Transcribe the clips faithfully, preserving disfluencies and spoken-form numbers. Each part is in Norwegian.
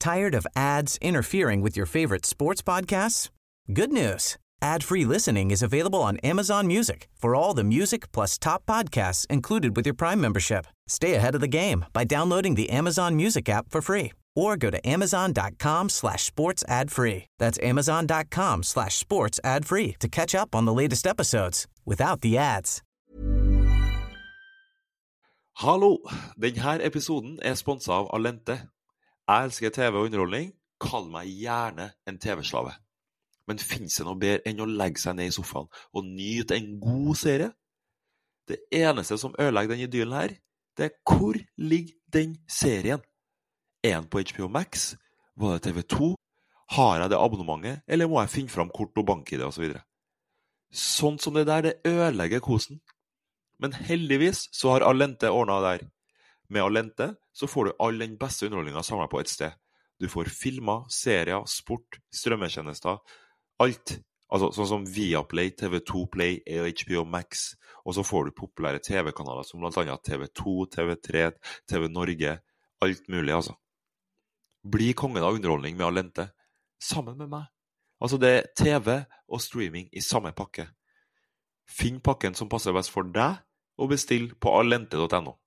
Tired of ads interfering with your favorite sports podcasts? Good news. Ad-free listening is available on Amazon Music for all the music plus top podcasts included with your Prime membership. Stay ahead of the game by downloading the Amazon Music app for free or go to amazon.com slash sports ad free. That's amazon.com slash sports ad free to catch up on the latest episodes without the ads. Hallo, denne episoden er sponset av Allente. Jeg elsker T V og underholdning, kall meg gjerne en T V-slave. Men finnes det noe bedre enn å legge seg ned i sofaen og nyte en god serie? Det eneste som ødelegger den idyllen her, det er hvor ligger den serien? Er den på H B O Max? Var det T V to? Har jeg det abonnementet? Eller må jeg finne fram kort og bank i det, og så videre? Sånt som det der, det ødelegger kosen. Men heldigvis så har Allente ordnet det der. Med Allente så får du all den beste underholdningen samlet på et sted. Du får filmer, serier, sport, strømmetjenester, alt. Altså sånn som Viaplay, T V to Play og H B O Max. Og så får du populære T V-kanaler som blant annet T V to, T V tre, T V Norge, alt mulig altså. Bli kongen av underholdning med Allente, sammen med meg. Altså det er T V og streaming i samme pakke. Finn pakken som passer best for deg, og bestill på allente punktum no.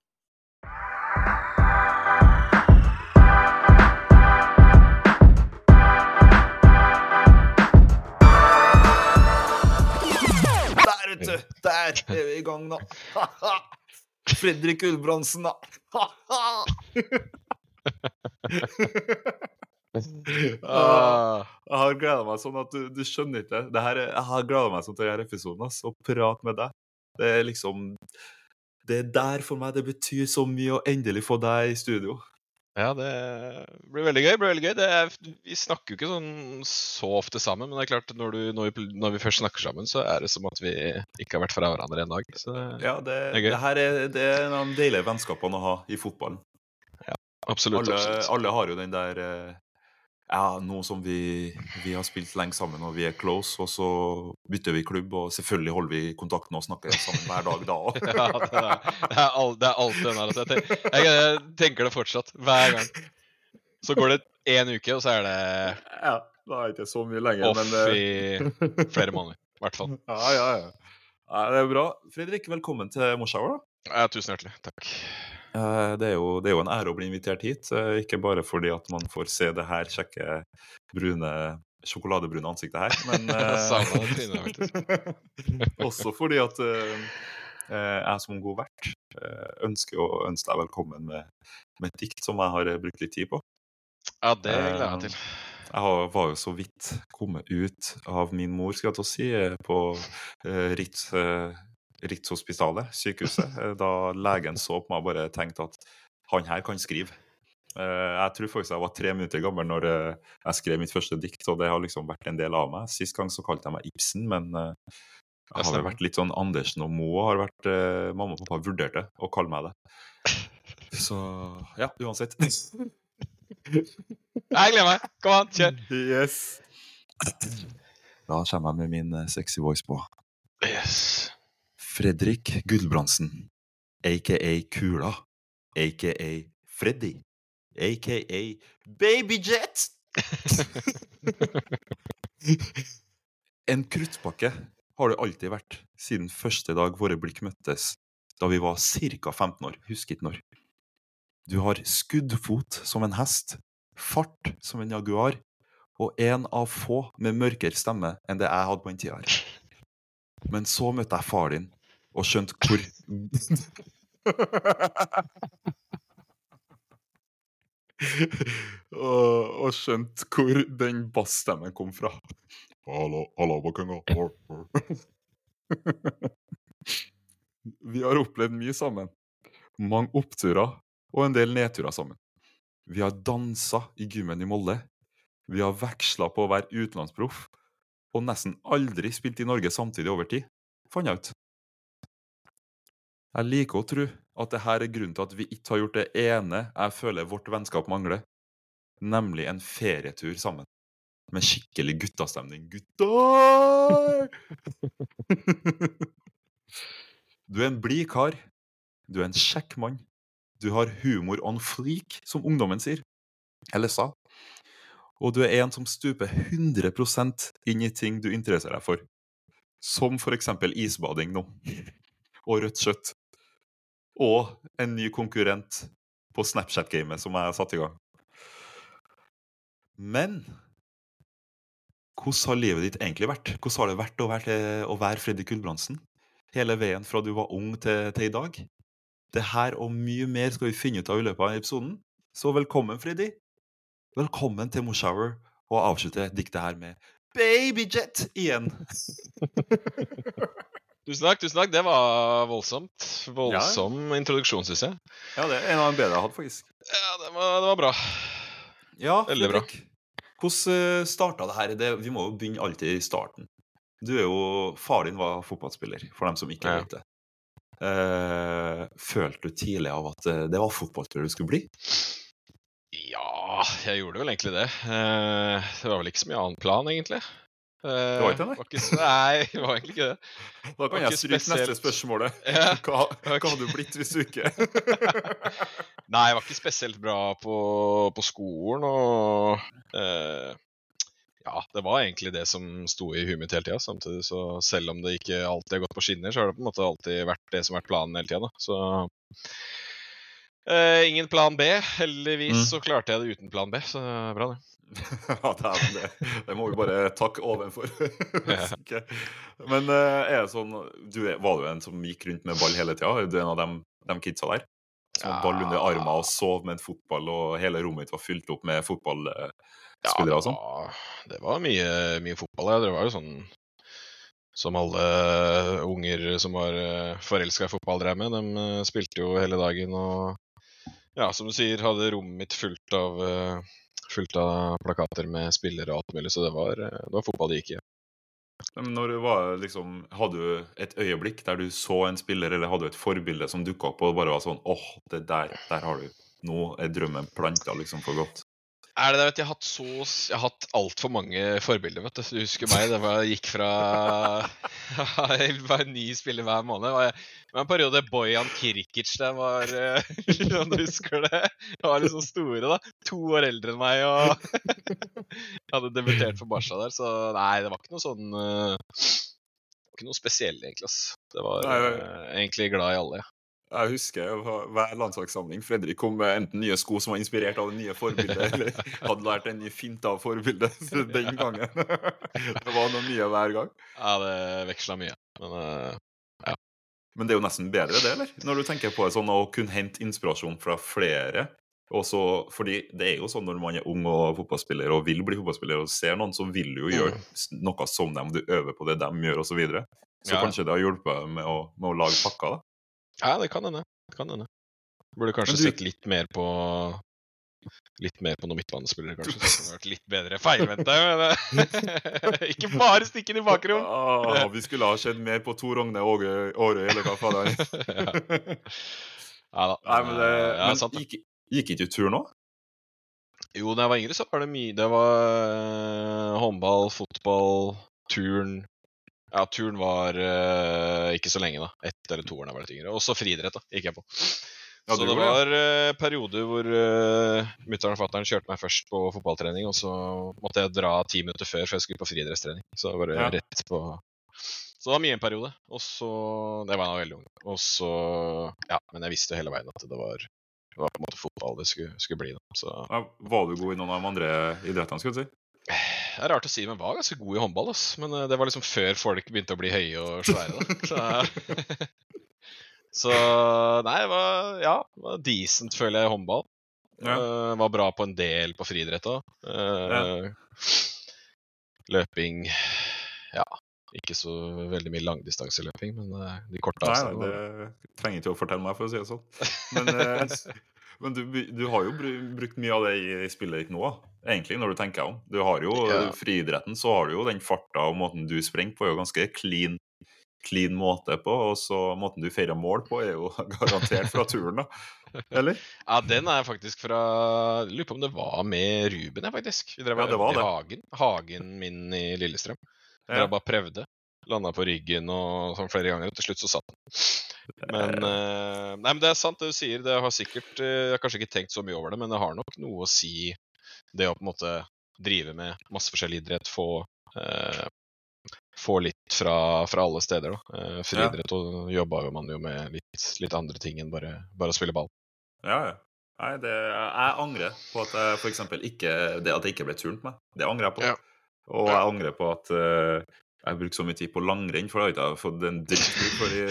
Der ute, der er vi i gang da. Fredrik Gulbrandsen da. Ah, jeg har gledet meg sånn at du, du skjønner ikke det her, jeg har gledet meg sånn til denne episoden ass, og prate med deg. Det er liksom, det er der for meg det betyr så mye å endelig få deg i studio. Ja, det blir veldig gøy, blir veldig gøy. Det er, vi snakker jo ikke sånn så ofte sammen, men det er klart når, du, når, vi, når vi først snakker sammen, så er det som at vi ikke har vært fra hverandre en dag. Så det, ja, det, det er gøy. Det her er, det er en av de deilige vennskapene å ha i fotballen. Ja, absolutt, alle, absolutt. Alle har jo den der... Ja, nå som vi, vi har spilt lenge sammen og vi er close, og så bytter vi klubb, og selvfølgelig holder vi kontakten og snakker sammen hver dag da. Ja, det er, det er, all, det er alltid den her. Altså. Jeg, tenker, jeg tenker det fortsatt, hver gang. Så går det en uke, og så er det... Ja, da er det ikke så mye lenger. Off men, i flere måneder, i hvert fall. Ja, ja, ja. Ja, det er bra. Fredrik, velkommen til Morshower da. Ja, tusen hjertelig, takk. Det er, jo, det er jo en ære å bli invitert hit, ikke bare fordi at man får se det her kjekke brune, sjokoladebrune ansiktet her, men Samme trynet, faktisk. Også fordi at uh, jeg som god vert ønsker å ønske deg velkommen med, med et dikt som jeg har brukt litt tid på. Ja, det gleder jeg til. Jeg har, var jo så vidt kommet ut av min mor, skal jeg til å si, på uh, Ritz... Uh, Rikshospitalet, sykehuset, da legen så på meg og bare tenkte at han her kan skrive. Jeg tror faktisk jeg var tre minutter gammel når jeg skrev mitt første dikt, og det har liksom vært en del av meg. Sist gang så kalte jeg meg Ibsen, men jeg har vært litt sånn Andersen og Moe har vært, mamma og pappa vurderte å kalle meg det. Så ja, uansett. Jeg gleder meg, kom an, kjør. Yes. Da kommer jeg med min sexy voice på. Yes. Fredrik Gulbrandsen, a k a. Kula, a k a. Freddy, a k a. Babyjet! En kruttpakke har det alltid vært siden første dag våre blikk møttes, da vi var cirka femten år, husk ikke når. Du har skuddfot som en hest, fart som en jaguar, og en av få med mørkere stemme enn det jeg hadde på en tida her. Men så møtte jeg far din, og skjønt hvor... og, og skjønt hvor den bassstemmen kom fra. Hallo, hallo, bakunga. Vi har opplevd mye sammen. Mange oppturer og en del nedturer sammen. Vi har danset i gymmen i Molde. Vi har vekslet på å være utenlandsproff, og nesten aldri spilt i Norge samtidig over tid, fant jeg ut. Jeg liker å tro at det her er grunnen til at vi ikke har gjort det ene jeg føler vårt vennskap mangler, nemlig en ferietur sammen, med skikkelig guttastemning. Guttar! Du er en blid kar, du er en kjekk mann, du har humor on fleek, som ungdommen sier, eller sa, og du er en som stuper hundre prosent inn i ting du interesserer deg for. Som for eksempel isbading nå, og rødt kjøtt. Og en ny konkurrent på Snapchat-gamet som jeg har satt i gang. Men hvordan har livet ditt egentlig vært? Hvordan har det vært å være, å være Freddy Gulbrandsen? Hele veien fra du var ung til, til i dag? Det her og mye mer skal vi finne ut av i løpet av episoden. Så velkommen, Freddy. Velkommen til Moshower, og avslutte diktet her med Babyjet igjen. Tusen takk, tusen takk. Det var voldsomt. Voldsom ja. Introduksjon, synes jeg. Ja, det er en av de bedre jeg hadde, faktisk. Ja, det var, det var bra. Ja, veldig bra. Hvordan startet det her? Det, vi må jo begynne alltid i starten. Du er jo, far din var fotballspiller, for dem som ikke ja. vet det. Uh, følte du tidlig av at det var fotballspiller du skulle bli? Ja, jeg gjorde vel egentlig det. Uh, det var vel ikke så mye annen plan, egentlig. Uh, det var ikke det? Var ikke, nei, det var egentlig ikke det. Da kan jeg stryke neste spørsmålet. Ja. Hva, hva hadde du blitt hvis du ikke? Nei, jeg var ikke spesielt bra på, på skolen, og uh, ja, det var egentlig det som sto i huet mitt hele tiden. Samtidig, så selv om det ikke alltid har gått på skinner, så har det på en måte alltid vært det som har vært planen hele tiden. Så uh, ingen plan B. Heldigvis mm. så klarte jeg det uten plan B, så bra det. Ja, det, er det. Det må vi bare takke ovenfor. Ja. Men uh, er det sånn, du er, var du en som gikk rundt med ball hele tiden? Er du en av dem, dem kidsa der? Som hadde ball under armen og sov med en fotball, og hele rommet mitt var fylt opp med fotballspillere og sånn? Ja, det var mye, mye fotball. Ja. Det var jo sånn som alle unger som var forelsket i fotball drev med. De spilte jo hele dagen, og ja, som du sier, hadde rommet mitt fullt av... fullt av plakater med spillere og alt mulig, så det var, det var fotball det gikk i. Men når du var liksom, hadde du et øyeblikk der du så en spiller, eller hadde du et forbilde som dukket opp, og bare var sånn, åh, oh, det der, der har du, nå er drømmen plantet liksom for godt? Er det det, vet du, jeg har hatt så, jeg har hatt alt for mange forbilder, vet du, du husker meg, det var, jeg gikk fra, jeg var en ny spiller hver måned, det var, det var en periode Bojan Kirkic, det var, om du husker det, jeg var liksom store da, to år eldre enn meg, og jeg hadde debutert for Barca der, så nei, det var ikke noe sånn, ikke noe spesiell egentlig, ass. Det var nei, uh, egentlig glad i alle, ja. Jeg husker hver landslagssamling Fredrik kom med enten nye sko som var inspirert av det nye forbildet, eller hadde lært en ny fint av forbildet den gangen. Det var noe nye hver gang. Ja, det vekslet mye, men uh, ja. Men det er jo nesten bedre det, eller? Når du tenker på det sånn å kunne hente inspirasjon fra flere, også, fordi det er jo sånn når man er ung og fotballspiller og vil bli fotballspiller og ser noen, så vil du jo gjøre noe som dem, du øver på det de gjør og så videre. Så ja. Kanskje det har hjulpet med å, med å lage pakka da? Ja, det kan hende. Det kan hende. Burde kanskje du... sett litt mer på litt mer på noen midtbanespillere, kanskje. Så det hadde vært litt bedre feilvente. Men ikke bare stikken i bakrom. Ah, vi skulle ha skjedd mer på Tor Rogne Åre, eller hva faen det er. Ja. Ja da. Nei, men det, ja, men sant, gikk, gikk ikke tur nå? Jo, da jeg var yngre så var det mye. Det var uh, håndball, fotball, turn. Ja, turen var uh, ikke så lenge da. Ett eller to år da var det yngre. Også friidrett da, gikk jeg på. Ja, så det var uh, perioder hvor uh, mutteren og fatteren kjørte meg først på fotballtrening, og så måtte jeg dra ti minutter før, for jeg skulle på friidrettstrening. Så var det ja. Rett på... Så det var mye en periode. Og så... Det var jeg veldig ung. Og så... Ja, men jeg visste hele veien at det var, det var på en måte fotball det skulle, skulle bli da. Så... Ja, var du god i noen av de andre idrettene, skulle du si? Det er rart å si, men var ganske god i håndball, ass. Men uh, det var liksom før folk begynte å bli høye og svære da. Så, så nei, det var, ja, det var decent, føler jeg, i håndball. Ja. Uh, var bra på en del på friidrett da. Uh, ja. Løping, ja, ikke så veldig mye langdistanseløping, men uh, de korte avstandene. Nei, det trenger ikke å fortelle meg for å si det sånn. Men... Uh, Men du, du har jo brukt mye av det i spillet ditt nå, egentlig, når du tenker om. Du har jo ja. Friidretten, så har du jo den farta og måten du sprenger på er jo ganske clean, clean måte på, og så måten du feirer mål på er jo garantert fra turen da, eller? Ja, den er faktisk fra, jeg lurer på om det var med Ruben, jeg faktisk. Vi drev ja, det var det. I Hagen, Hagen min i Lillestrøm. Ja. Jeg bare prøvde, landet på ryggen og sånn flere ganger, og til slutt så satt den. Men, uh, nei, men det er sant det du sier. Det har sikkert, uh, jeg har kanskje ikke tenkt så mye over det, men det har nok noe å si det å på en måte drive med masse forskjellig idrett, få, eh, få litt fra, fra alle steder. Da. Eh, friidrett, og jobba jo man jo med litt, litt andre ting enn bare, bare å spille ball. Ja, ja. Nei, det, jeg angrer på at jeg for eksempel ikke, det at jeg ikke ble turnt med. Det angrer jeg på. Ja. Og jeg angrer på at uh, jeg brukte så mye tid på langrenn, for da har jeg ikke fått en dritt for i...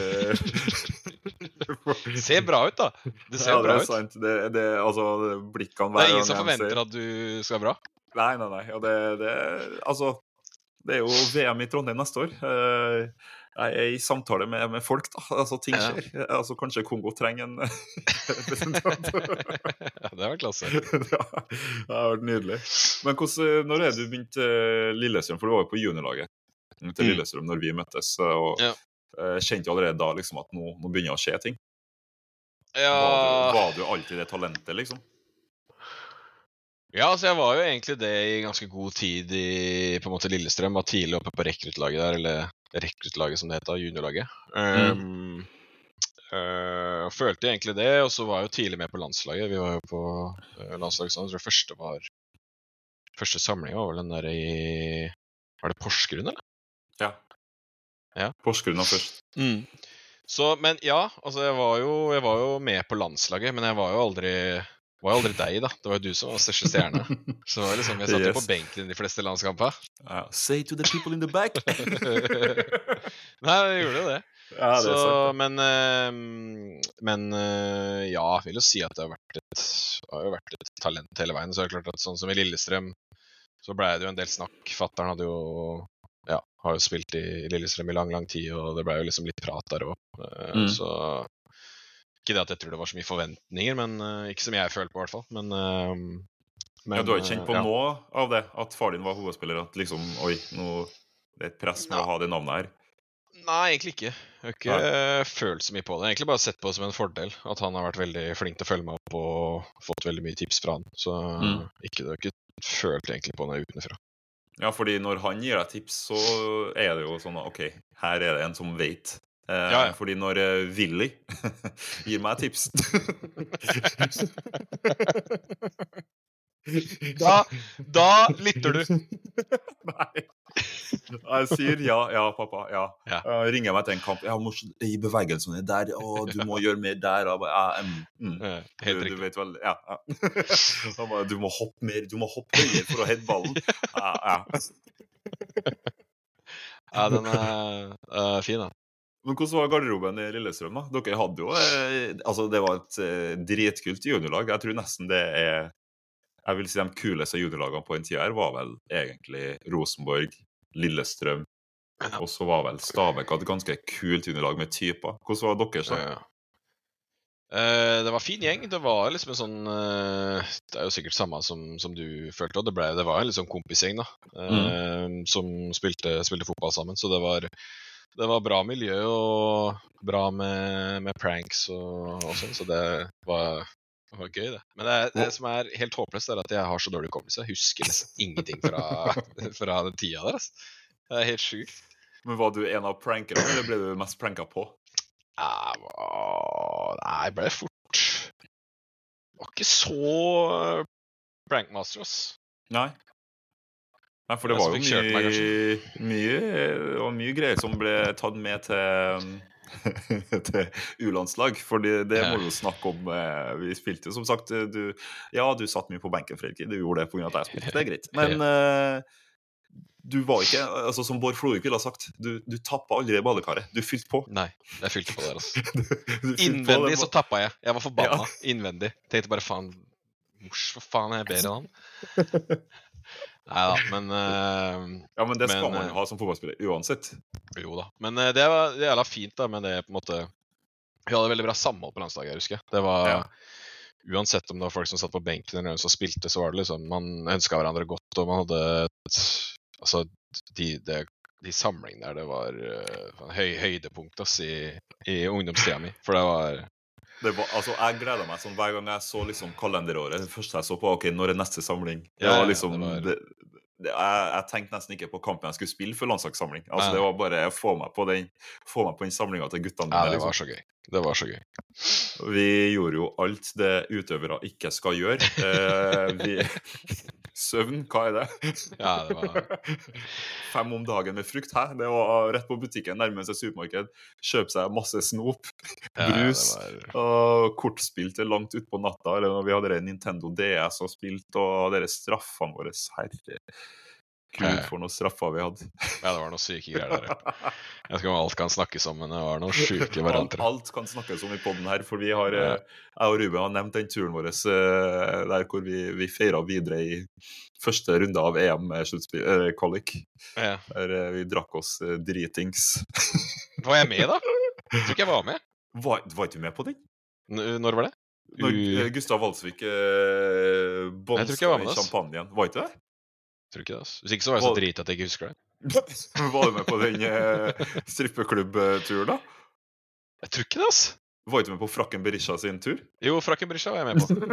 Det ser bra ut, da. Det ser ja, bra det er ut. sant. Det, det, altså, blikkene Det hver er ingen gang som jeg forventer ser- at du skal være bra. Nei, nei, nei. Ja, det, det, altså, det er jo V M i Trondheim neste år. Uh, jeg er i samtale med, med folk, da. Altså, ting Ja. skjer. Altså, kanskje Kongo trenger en representant. Ja, det var klasse. Ja, det har vært nydelig. Men hvordan, når er du begynt uh, Lillestrøm? For du var jo på juniorlaget til Mm. Lillestrøm når vi møttes, og Ja. uh, kjente jo allerede da liksom, at nå, nå begynner å skje ting. Ja, Var, du, var du alltid det talentet, liksom? ja, altså jeg var jo egentlig det i ganske god tid i på en måte Lillestrøm, var tidlig oppe på rekruttlaget der, eller rekruttlaget som det heter, juniorlaget. Um, uh, følte egentlig det, og så var jeg jo tidlig med på landslaget. Vi var jo på uh, landslaget sånn, så det første var, første samling var vel den der i, var det Porsgrunn, eller? Ja. Ja. Porsgrunn var først. Mm. Så, men ja, altså jeg var, jo, jeg var jo med på landslaget, men jeg var jo aldri, var jo aldri deg da. Det var jo du som var største stjerne. Så det var liksom, jeg satt jo Yes. på benken i de fleste landskamper. Ja. Say to the people in the back! Nei, jeg gjorde jo det. Ja, det Så, er sant. men, eh, men eh, ja, jeg vil jo si at det har vært et, det har jo vært et talent hele veien. Så er det klart at sånn som i Lillestrøm, så ble det jo en del snakk. Fatteren hadde jo, ja, har jo spilt i Lillestrøm i lang, lang tid, og det ble jo liksom litt prat der også. Eh, Mm. Så ikke det at jeg tror det var så mye forventninger, men eh, ikke som jeg følte på i hvert fall. Men, eh, men Ja, du har ikke kjent på eh, ja. noe av det, at far din var hovedspiller, at liksom, oi, nå det er et press med Ja. å ha det navnet her. Nei, egentlig ikke. Jeg har ikke eh, følt så mye på det. Jeg har egentlig bare sett på det som en fordel at han har vært veldig flink til å følge meg opp og fått veldig mye tips fra han. Så Mm. ikke, det har ikke følt egentlig på det utenfra. Ja, fordi når han gir deg tips, så er det jo sånn, ok, her er det en som vet. Eh, Ja, ja. Fordi når eh, Willy gir meg tips Da, da lytter du. Nei. Jeg sier ja, ja, pappa, ja. Ja. Jeg ringer meg til en kamp. Ja, må i bevegelsene der, og du må gjøre mer der. Og jeg bare, ja, mm, mm. Eh, Du, Helt du riktig. vet vel, ja, ja. Han bare, du må hoppe mer, du må hoppe høyere for å heade ballen. Ja, ja. Ja, den er, er fin, da. Men hvordan var garderoben i Lillestrøm, da? Dere hadde jo, eh, altså det var et eh, dritkult juniorlag. Jeg tror nesten det er, jeg vil si de kuleste juniorlagene på en tid her var vel egentlig Rosenborg, Lillestrøm, og så var vel Stabæk hadde et ganske kult juniorlag med typer. Hvordan var deres da? Ja. Eh, det var fin gjeng. Det var liksom en sånn eh, det er jo sikkert samme som, som du følte, og det, ble, det var en litt sånn kompisgjeng da, eh, som spilte, spilte fotball sammen, så det var, det var bra miljø og bra med, med pranks og, og sånn, så det var, det var gøy det. Men det, det som er helt håpløst er at jeg har så dårlig hukommelse. Jeg husker nesten ingenting fra, fra den tida der, altså. Det er helt sykt. Men var du en av prankerne, eller ble du mest pranket på? Jeg var... Nei, jeg ble fort... Var ikke så prankmaster, ass. Nei. Nei, for det Jeg var som jo fikk kjørt meg, mye, mye, det var mye greier som ble tatt med til, til U-landslag, for det, det må vi jo snakke om. eh, Vi spilte jo, som sagt, du, ja, du satt mye på benken, Fredrik, du gjorde det på grunn av at jeg spilte, det er greit. Men eh, du var ikke, altså som Bård Florvik ville ha sagt, du, du tappet aldri det badekaret, du fylte på. Nei, jeg fylte på det der, altså. Du, du fylte på Innvendig det så tappa jeg. Jeg var forbanna. Innvendig. Tenkte bare, faen, mors, for faen er jeg bedre enn han? Neida, men... eh, Ja, men det skal men, man eh, jo ha som fotballspiller, uansett. Jo da. Men eh, det var det er jævla fint da, men det er på en måte... Vi hadde veldig bra samhold på landslaget, jeg husker. Det var... Ja. Uansett om det var folk som satt på benken eller noen som spilte, så var det liksom... Man ønsket hverandre godt, og man hadde... Et, altså, de, de, de samlingene der, det var uh, høy, høydepunkt ass, i, i ungdomstida mi. For det var... Det var, altså, jeg gleder meg sånn hver gang jeg så liksom kalenderåret. Det første jeg så på, ok, når er neste samling? Det Ja, ja, var liksom, det var- det, det, jeg, jeg tenkte nesten ikke på kampen jeg skulle spille for landslagssamling. Altså, Nei. det var bare å få meg på den, få meg på den samlinga til guttene Ja, mine, det var liksom. så gøy. Det var så gøy. Vi gjorde jo alt det utøvere ikke skal gjøre. Eh, vi... Søvn, hva er det? Ja, det var... Fem om dagen med frukt, hæ? Det var rett på butikken, nærmere seg supermarked. Kjøpe seg masse snop, brus, ja, var... og kortspill til langt ut på natta. Eller når vi hadde det Nintendo D S og spilt, og dere straffene våre, herre. Gud, for noen straffer vi hadde. Ja, det var noen syke greier der. Jeg vet ikke om alt kan snakkes om, men det var noen syke varianter. Alt, alt kan snakkes om i podden her, for vi har, ja. Jeg og Ruben har nevnt den turen vår der hvor vi, vi feiret videre i første runde av E M-kvalik. Ja. Der vi drakk oss dritings. Var jeg med da? Jeg tror ikke jeg var med. Var, var ikke du med på den? N når var det? Når uh... Gustav Walsvik eh, bonska i champagnen. Var ikke det? Jeg tror ikke det, altså. Hvis ikke så var jeg så drit at jeg ikke husker det. Var du med på den eh, strippeklubb-turen da? Jeg tror ikke det, altså. Var du med på Frakken Berisha sin tur? Jo, Frakken Berisha var jeg med på.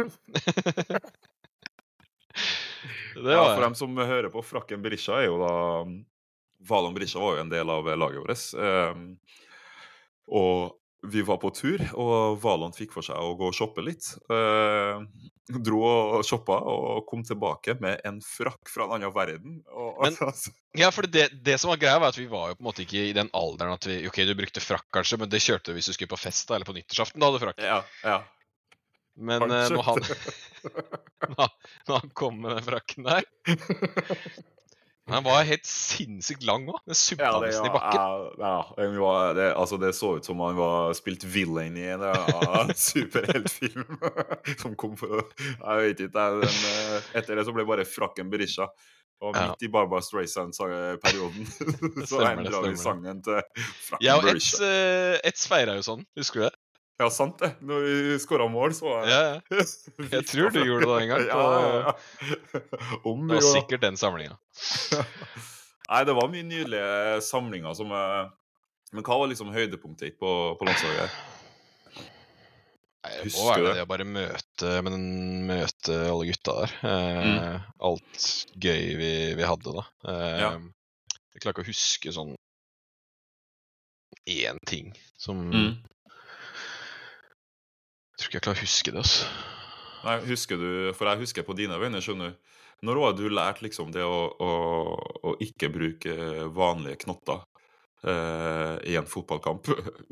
Det ja, for dem som hører på, Frakken Berisha er jo da... Valon Berisha var jo en del av laget vårt. Eh, og vi var på tur, og Valon fikk for seg å gå og shoppe litt. Eh, dro og shoppa, og kom tilbake med en frakk fra en annen verden. Og, Men, ja, for det, det som var greia var at vi var jo på en måte ikke i den alderen at vi, ok, du brukte frakk kanskje, men det kjørte du hvis du skulle på fest da, eller på nyttårsaften, da hadde du frakk. Ja, ja. Men uh, når, han, når han kom med den frakken der, han var helt sinnssykt lang også, den subta ja, nesten ja, i bakken. Ja, ja det, altså det så ut som han var spilt villain i en ja, superheltfilm som kom for, jeg vet ikke, den, etter det så ble bare Frakken Berisha, og midt ja. I Barbara Streisand-perioden, så endret vi sangen til Frakken ja, Berisha. Ja, og Eds feiret jo sånn, husker du det? Ja, sant det. Når vi skåret mål, så... Ja, ja. Jeg tror du gjorde det en gang. Ja, ja, ja. Om det var sikkert den samlingen. Nei, det var mye nydelige samlinger som... Men hva var liksom høydepunktet på, på landslaget? Nei, det må være det, det å bare møte, men møte alle gutta der. Eh, mm. Alt gøy vi, vi hadde da. Eh, ja. Jeg klarer ikke å huske sånn... En ting som... Mm. Jeg tror ikke jeg klarer å huske det, altså. Nei, husker du, for jeg husker på dine venner, skjønner du. Når har du lært liksom det å, å, å ikke bruke vanlige knotter eh, i en fotballkamp?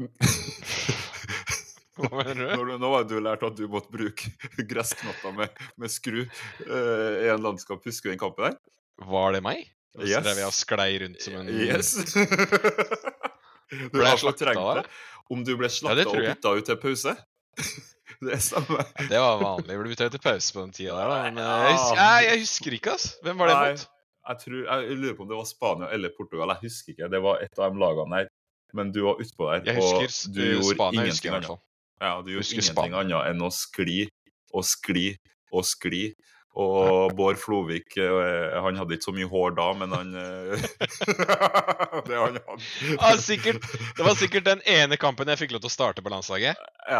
Hva mener du? Når, nå har du lært at du måtte bruke gressknotter med, med skru eh, i en landskap. Husker du den kampen der? Var det meg? Yes. Så drev jeg og sklei rundt som en... Yes. Ble jeg slakta der? Om du ble slakta ja, og bytta ut til pause? Det er samme. Ja, det var vanlig. Vi ble byttet til pause på den tida der da. Men jeg, husker, jeg, jeg husker ikke, ass. Hvem var det mot? Jeg, tror, jeg lurer på om det var Spania eller Portugal. Jeg husker ikke. Det var et av de lagene der. Men du var utpå der. Jeg husker og du gjorde Spania, ingenting husker i hvert fall. Ja, du gjorde ingenting Spania. annet enn å skli og skli og skli. Og Bård Flovik, han hadde ikke så mye hår da, men han... det han hadde. Ja, sikkert. Det var sikkert den ene kampen jeg fikk lov til å starte på landslaget. Ja.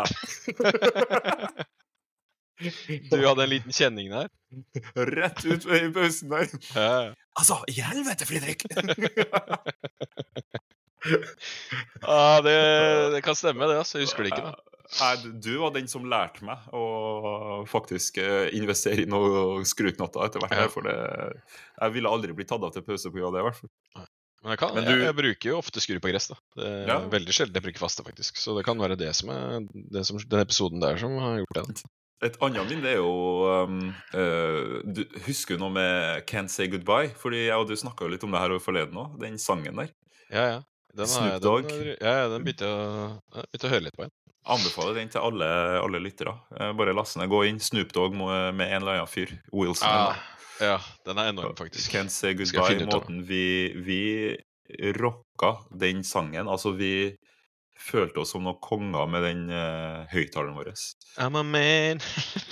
Du hadde en liten kjenning der. Rett ut i pausen der. Ja. Altså, i helvete, Fredrik! Ja, det, det kan stemme det, altså. Jeg husker det ikke da. Nei, du var den som lærte meg å faktisk investere i noen skruknotter etter hvert, ja. For det, jeg ville aldri bli tatt av til pause på grunn av det i hvert fall. Men, jeg, kan, Men du... jeg, jeg bruker jo ofte skru på gress da. Det er ja. Veldig sjelden jeg bruker faste faktisk, så det kan være det som er det som, den episoden der som har gjort det. Et annet min det er jo um, uh, du, husker du noe med Can't Say Goodbye? Fordi jeg og du snakket jo litt om det her forleden også, den sangen der. Ja, ja. Den har, Snoop Dogg. Den, ja, den begynte å høre litt på en. Anbefaler den til alle, alle lyttere. Bare last ned, gå inn. Snoop Dogg med en eller annen fyr. Wilson. Ah, ja, den er enorm faktisk. Can't Say Goodbye. Måten vi, vi rocka den sangen. Altså, vi følte oss som noen konger med den uh, høyttaleren vår. I'm a man.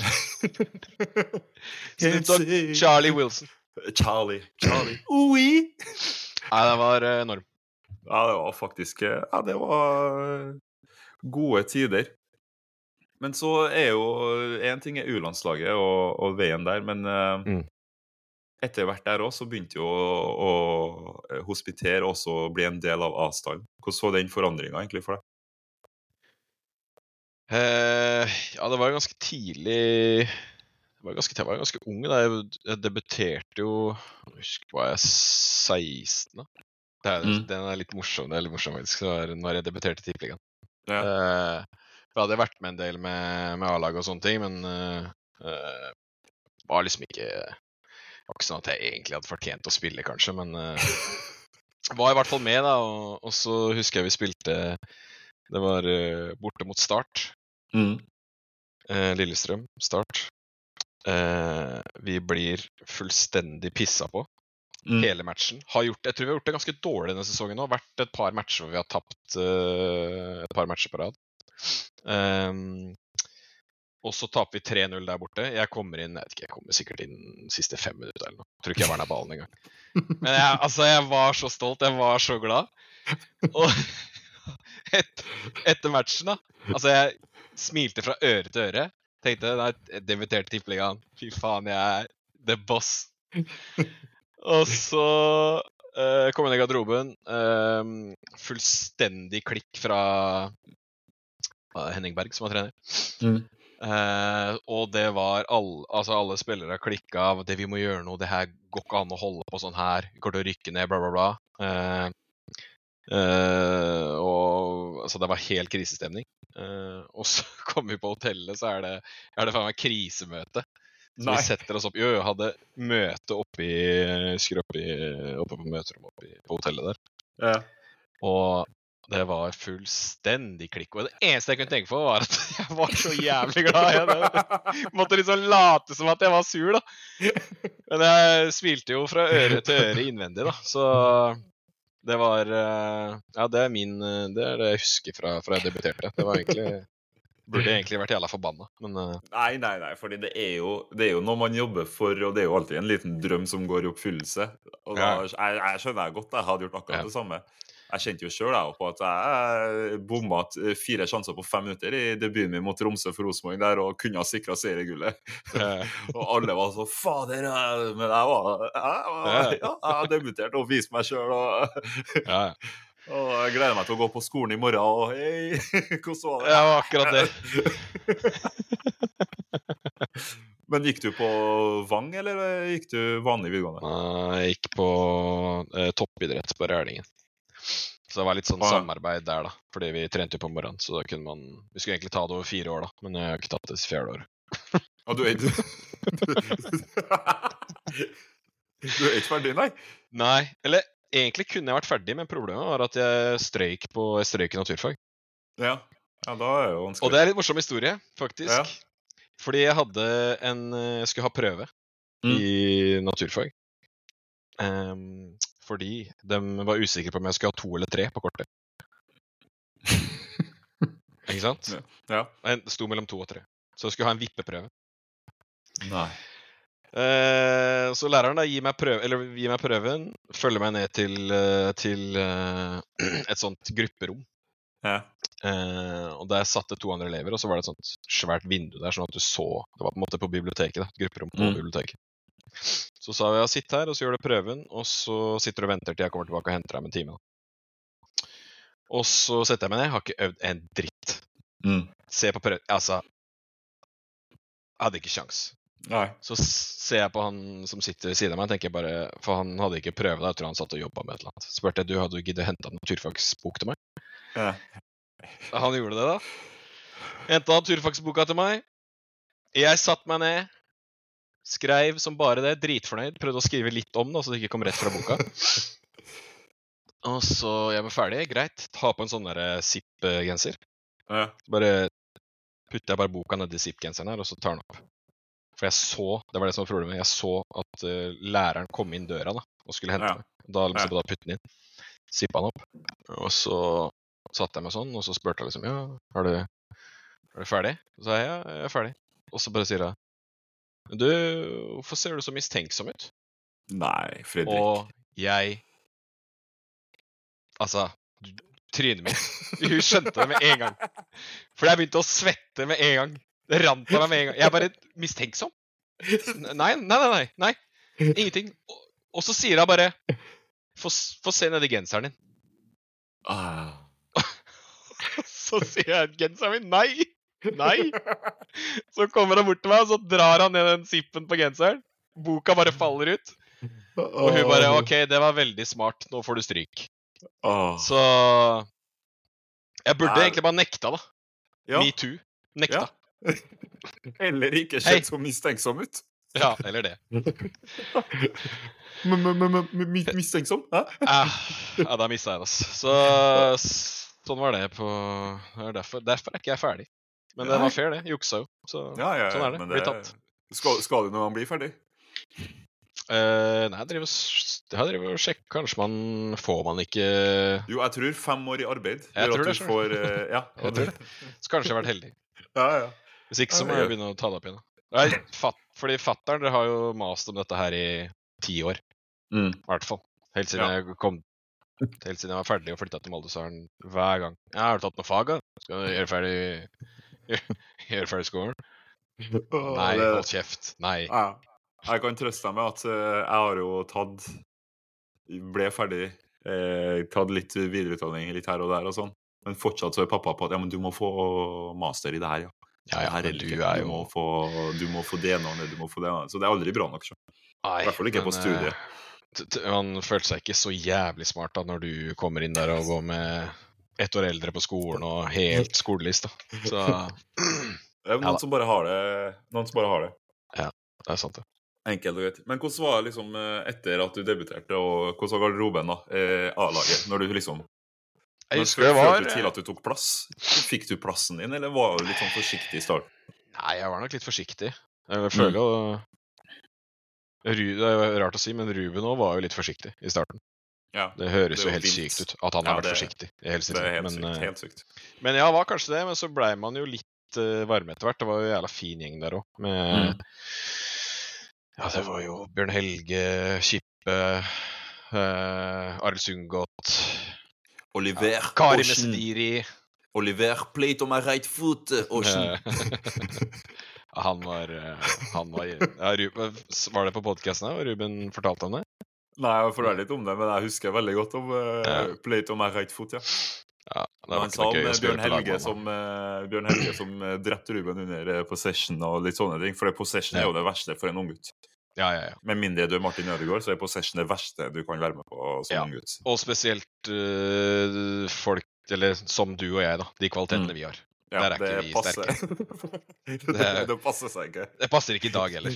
Snoop Dogg, Charlie Wilson. Charlie. Charlie. Oui. Ja, den var uh, enorm. Ja, det var faktisk... Ja, det var... Gode tider. Men så er jo en ting er U-landslaget og, og veien der, men uh, mm. etter hvert der også så begynte jo å, å hospitere også bli en del av avstanden. Hvordan så den forandringen egentlig for deg? Eh, ja, det var jo ganske tidlig. Jeg var ganske, jeg var ganske ung da. Jeg, jeg debuterte jo, jeg husker hva jeg seksten da. Det er, Mm. Den er litt morsom, det er litt morsom faktisk, det var når jeg debuterte i Tippeligaen. Ja. Eh, jeg hadde vært med en del med, med A-lag og sånne ting, men eh, eh, var liksom ikke, det var ikke sånn at jeg egentlig hadde fortjent å spille kanskje, men eh, var i hvert fall med da, og, og så husker jeg vi spilte, det var eh, borte mot Start, Mm. eh, Lillestrøm, Start. Eh, vi blir fullstendig pissa på Mm. hele matchen. Har gjort, jeg tror vi har gjort det ganske dårlig denne sesongen nå. Vært et par matcher hvor vi har tapt uh, et par matcher på rad. Um, og så taper vi tre null der borte. Jeg kommer inn, jeg vet ikke, jeg kommer sikkert inn de siste fem minutter eller noe. Jeg tror ikke jeg var nær ballen engang. Men jeg, altså, jeg var så stolt, jeg var så glad. Og et, etter matchen da, altså jeg smilte fra øre til øre. Tenkte, nei, jeg debuterte i Tippeligaen. Fy faen, jeg er the boss. Og så uh, kom jeg i garderoben. Uh, fullstendig klikk fra uh, Henning Berg, som var trener. Mm. Uh, og det var all, altså alle spillere klikket av det vi må gjøre noe, det her går ikke an å holde på sånn her, vi går til å rykke ned, bla bla bla. Uh, uh, og altså det var helt krisestemning. Uh, og så kom vi på hotellet, så er det, er det faen meg krisemøte. Så Nei. vi setter oss opp, jo, jeg hadde møte oppe, i, oppe, i, oppe på møterommet oppe i, på hotellet der. Ja. Og det var fullstendig klikk. Og det eneste jeg kunne tenke på var at jeg var så jævlig glad. Jeg måtte liksom late som at jeg var sur da. Men jeg smilte jo fra øre til øre innvendig da. Så det var, ja det er min, det er det jeg husker fra, fra jeg debuterte. Det var egentlig... Burde egentlig vært jævla forbanna, men... Uh... Nei, nei, nei, fordi det er, jo, det er jo noe man jobber for, og det er jo alltid en liten drøm som går i oppfyllelse. Og da, Ja. jeg, jeg skjønner jeg godt, jeg hadde gjort akkurat Ja. det samme. Jeg kjente jo selv jeg, på at jeg bommet fire sjanser på fem minutter i debuten min mot Tromsø for Rosenborg der, og kunne ha sikret seriegullet. Ja. Og alle var så, fader, men jeg var, jeg, var, ja, jeg har debutert og vist meg selv, og... Ja. Og jeg gleder meg til å gå på skolen i morgen, og hei, hvordan var det? Ja, akkurat det. Men gikk du på Vang, eller gikk du vanlig videregående? Nei, jeg gikk på eh, toppidrett på Rælingen. Så det var litt sånn Ah. samarbeid der da, fordi vi trente jo på morgenen, så da kunne man, vi skulle egentlig ta det over fire år da, men jeg har ikke tatt det fjerde år. Ja, du er ikke... Du er ikke ferdig, nei? Nei, eller egentlig kunne jeg vært ferdig, men problemet var at jeg strøyk på jeg strøyk i naturfag. Ja, ja da er det jo vanskelig. Og det er litt morsom historie, faktisk. Ja. Fordi jeg hadde en, jeg skulle ha prøve Mm. i naturfag. Um, fordi de var usikre på om jeg skulle ha to eller tre på kortet. Ikke sant? Ja. Jeg sto mellom to og tre. Så jeg skulle ha en vippeprøve. Nei. Eh, så læreren da gir meg, prøve, eller gir meg prøven, følger meg ned til, eh, til eh, et sånt grupperom. Ja. Eh, og der satt det to andre elever, og så var det et sånt svært vindu der, sånn at du så, det var på en måte på biblioteket da, et grupperom på Mm. biblioteket. Så sa vi, ja, sitt her, og så gjør du prøven, og så sitter du og venter til jeg kommer tilbake og henter deg med en time. Da. Og så setter jeg meg ned, jeg har ikke øvd en dritt. Mm. Se på prøven, altså, jeg hadde ikke sjans. Nei. Så ser jeg på han som sitter ved siden av meg, tenker jeg bare, for han hadde ikke prøvd da, jeg tror han satt og jobbet med et eller annet. Spørte jeg, du hadde du giddet hentet en naturfagsbok til meg? Ja. Han gjorde det da. Hentet naturfagsboka til meg. Jeg satt meg ned, skrev som bare det, dritfornøyd, prøvde å skrive litt om det, så det ikke kom rett fra boka. Og så jeg var ferdig, greit, ta på en sånn der zip-genser. Ja. Bare putter jeg bare boka ned i zip-genseren her, og så tar den opp. For jeg så, det var det som var problemet, jeg så at uh, læreren kom inn døra da, og skulle hente Ja. meg. Da liksom Ja. bare putte den inn, zippet den opp. Og så satt jeg meg sånn, og så spørte jeg liksom, ja, er du, er du ferdig? Så sa jeg, ja, jeg er ferdig. Og så bare sier jeg, du, hvorfor ser du så mistenksom ut? Nei, Fredrik. Og jeg, altså, trynet mitt, hun skjønte det med en gang. For jeg begynte å svette med en gang. Det rant av meg med en gang. Jeg er bare mistenksom. Nei, nei, nei, nei, nei. Ingenting. Og, og så sier hun bare, få, få se ned i genseren din. Ah. Så sier jeg, genseren min, nei. Nei! Så kommer han bort til meg, og så drar han ned den zippen på genseren. Boka bare faller ut. Og hun bare, ok, det var veldig smart, nå får du stryk. Åh. Så jeg burde Nei. egentlig bare nekta da. Ja. Me too. Nekta. Ja. Eller ikke Hei. sett så mistenksom ut. Ja, eller det. Men, men, men, men mi- mistenksom? Hæ? Ah, ja, da mistet jeg det, altså. Så s- sånn var det på det er derfor, derfor er ikke jeg ferdig. Men det Nei. var fair det, juksa jo. Så Ja, ja, ja, sånn er det, men blir tatt. Skal, skal du når man blir ferdig? Eh, nei, jeg driver, og s- jeg driver og sjekker. Kanskje man får man ikke. Jo, jeg tror fem år i arbeid Jeg gjør tror at det, du får eh, Ja, Jeg tror det. Så kanskje jeg har vært heldig. ja, ja. Hvis ikke så må Ja, ja. jeg begynne å ta det opp igjen. Nei, fatt, fordi fatteren dere har jo mast om dette her i ti år, Mm. i hvert fall. Helt siden Ja. jeg kom Helt siden jeg var ferdig og flyttet til Molde, så har han hver gang. Ja, har du tatt noe fag, da? Skal du gjøre ferdig Gjøre ferdig skolen? Åh, Nei, det- hold kjeft. Nei. Ja. Jeg kan trøste deg med at eh, jeg har jo tatt Ble ferdig, eh, tatt litt videreutdanning litt her og der og sånn. Men fortsatt så er pappa på at ja, men du må få master i det her, ja. Ja, Det ja, her men gjelder du ikke. er Du jo må få, du må få det ene og det, du må få det ene. Så det er aldri bra nok. Så. Nei, I hvert fall ikke på men, studiet. eh, t- t- Man følte seg ikke så jævlig smart da når du kommer inn der og går med ett år eldre på skolen og helt skolelist, da. Så Det er Ja noen da. som bare har det. Noen som bare har det. det er sant, det. Enkelt og greit. Men hvordan var det liksom eh, etter at du debuterte, og hvordan var garderoben da, eh, A-laget? Når du liksom Jeg Når husker det følte var du til at du tok plass? Fikk du plassen din, eller var du litt sånn forsiktig i starten? Nei, jeg var nok litt forsiktig. Jeg føler jo Ru- Det er jo rart å si, men Ruben også var jo litt forsiktig i starten. Ja, Det høres Det er jo jo helt vilt. sykt ut at han har Ja, vært det- forsiktig i hele sitt det er liv. helt Men, sykt. eh, Helt sykt. men ja, var kanskje det. Men så blei man jo litt uh, varme etter hvert. Det var jo en jævla fin gjeng der òg. Med Mm. Ja, det var jo Bjørn Helge, Kippe, uh, Arild Sundgodt, Oliver Kari Ocean. Mesdiri. Oliver, plate on my right foot, Ocean. Ja, han var eh, Han var ja, Ruben, Var det på podcasten her, og Ruben fortalte om det? Nei, jeg får være litt om det, men jeg husker veldig godt om uh, Ja. plate on my right foot, ja. Ja, det Men var han ikke sa noe om gøy å eh, spille Bjørn på lag med Helge han, da. som, eh, Bjørn Helge som eh, drepte Ruben under eh, possession og litt sånne ting. For det possession er jo det verste for en unggutt. Ja, ja, ja. Med mindre du er Martin Ødegaard, så er possession det verste du kan være med på som Ja. unggutt. Og spesielt eh, folk, eller som du og jeg, da. De kvalitetene Mm. vi har. Ja, Der er ikke vi passer. det, det passer seg ikke. Det passer ikke i dag heller.